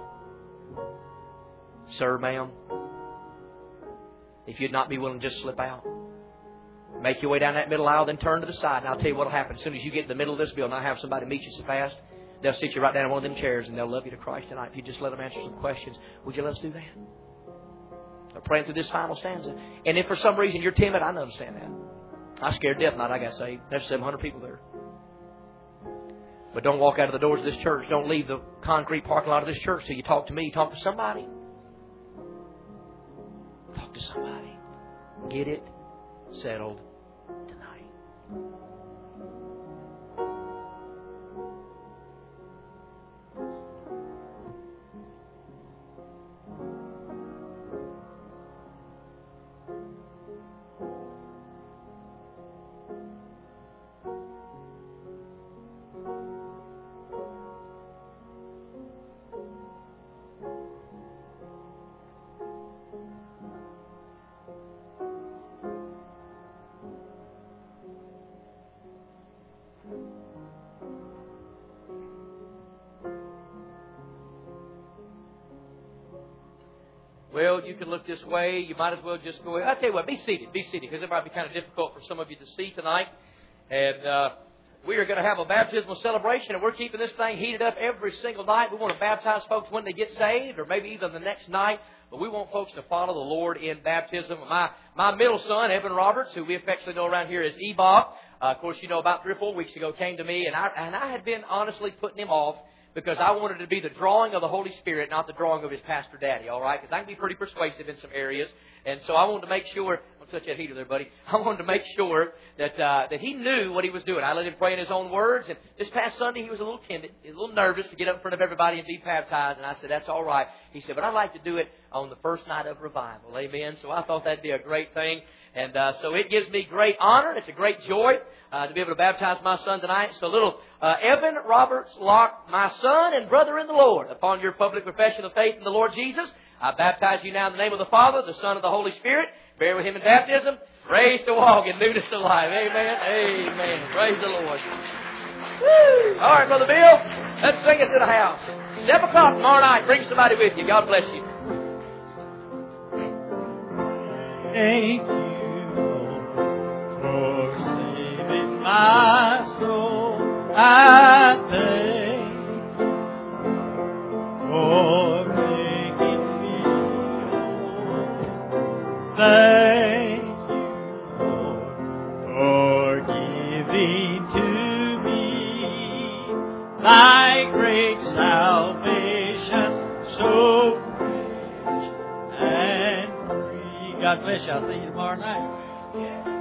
sir, ma'am, if you'd not be willing to just slip out. Make your way down that middle aisle, then turn to the side. And I'll tell you what will happen. As soon as you get in the middle of this building, I'll have somebody meet you so fast, they'll sit you right down in one of them chairs and they'll love you to Christ tonight. If you just let them answer some questions, would you let us do that? I'm praying through this final stanza. And if for some reason you're timid, I understand that. I scared death night I got saved. There's seven hundred people there. But don't walk out of the doors of this church. Don't leave the concrete parking lot of this church till you talk to me. Talk to somebody. Talk to somebody. Get it settled tonight. Well, you can look this way. You might as well just go ahead. I'll tell you what, be seated. Be seated, because it might be kind of difficult for some of you to see tonight. And uh, we are going to have a baptismal celebration, and we're keeping this thing heated up every single night. We want to baptize folks when they get saved, or maybe even the next night. But we want folks to follow the Lord in baptism. My my middle son, Evan Roberts, who we affectionately know around here as E-Bob, uh, of course, you know, about three or four weeks ago came to me, and I, and I had been honestly putting him off because I wanted to be the drawing of the Holy Spirit, not the drawing of his pastor daddy, all right? Because I can be pretty persuasive in some areas. And so I wanted to make sure, don't touch that heater there, buddy. I wanted to make sure that uh, that he knew what he was doing. I let him pray in his own words. And this past Sunday, he was a little timid. He was a little nervous to get up in front of everybody and be baptized. And I said, that's all right. He said, but I'd like to do it on the first night of revival. Amen. So I thought that'd be a great thing. And uh, so it gives me great honor. It's a great joy uh, to be able to baptize my son tonight. So little uh, Evan Roberts Locke, my son and brother in the Lord, upon your public profession of faith in the Lord Jesus, I baptize you now in the name of the Father, the Son, and the Holy Spirit. Bear with him in baptism. Raised to walk in newness of life. Amen. Amen. Praise the Lord. Woo. All right, Brother Bill, let's sing us in the house. Seven o'clock tomorrow night. Bring somebody with you. God bless you. Thank you, Lord, for saving my soul. I thank you for making me whole. Thank you, Lord, for giving to me thy great salvation, so rich and free. God bless you. I'll see you tomorrow night.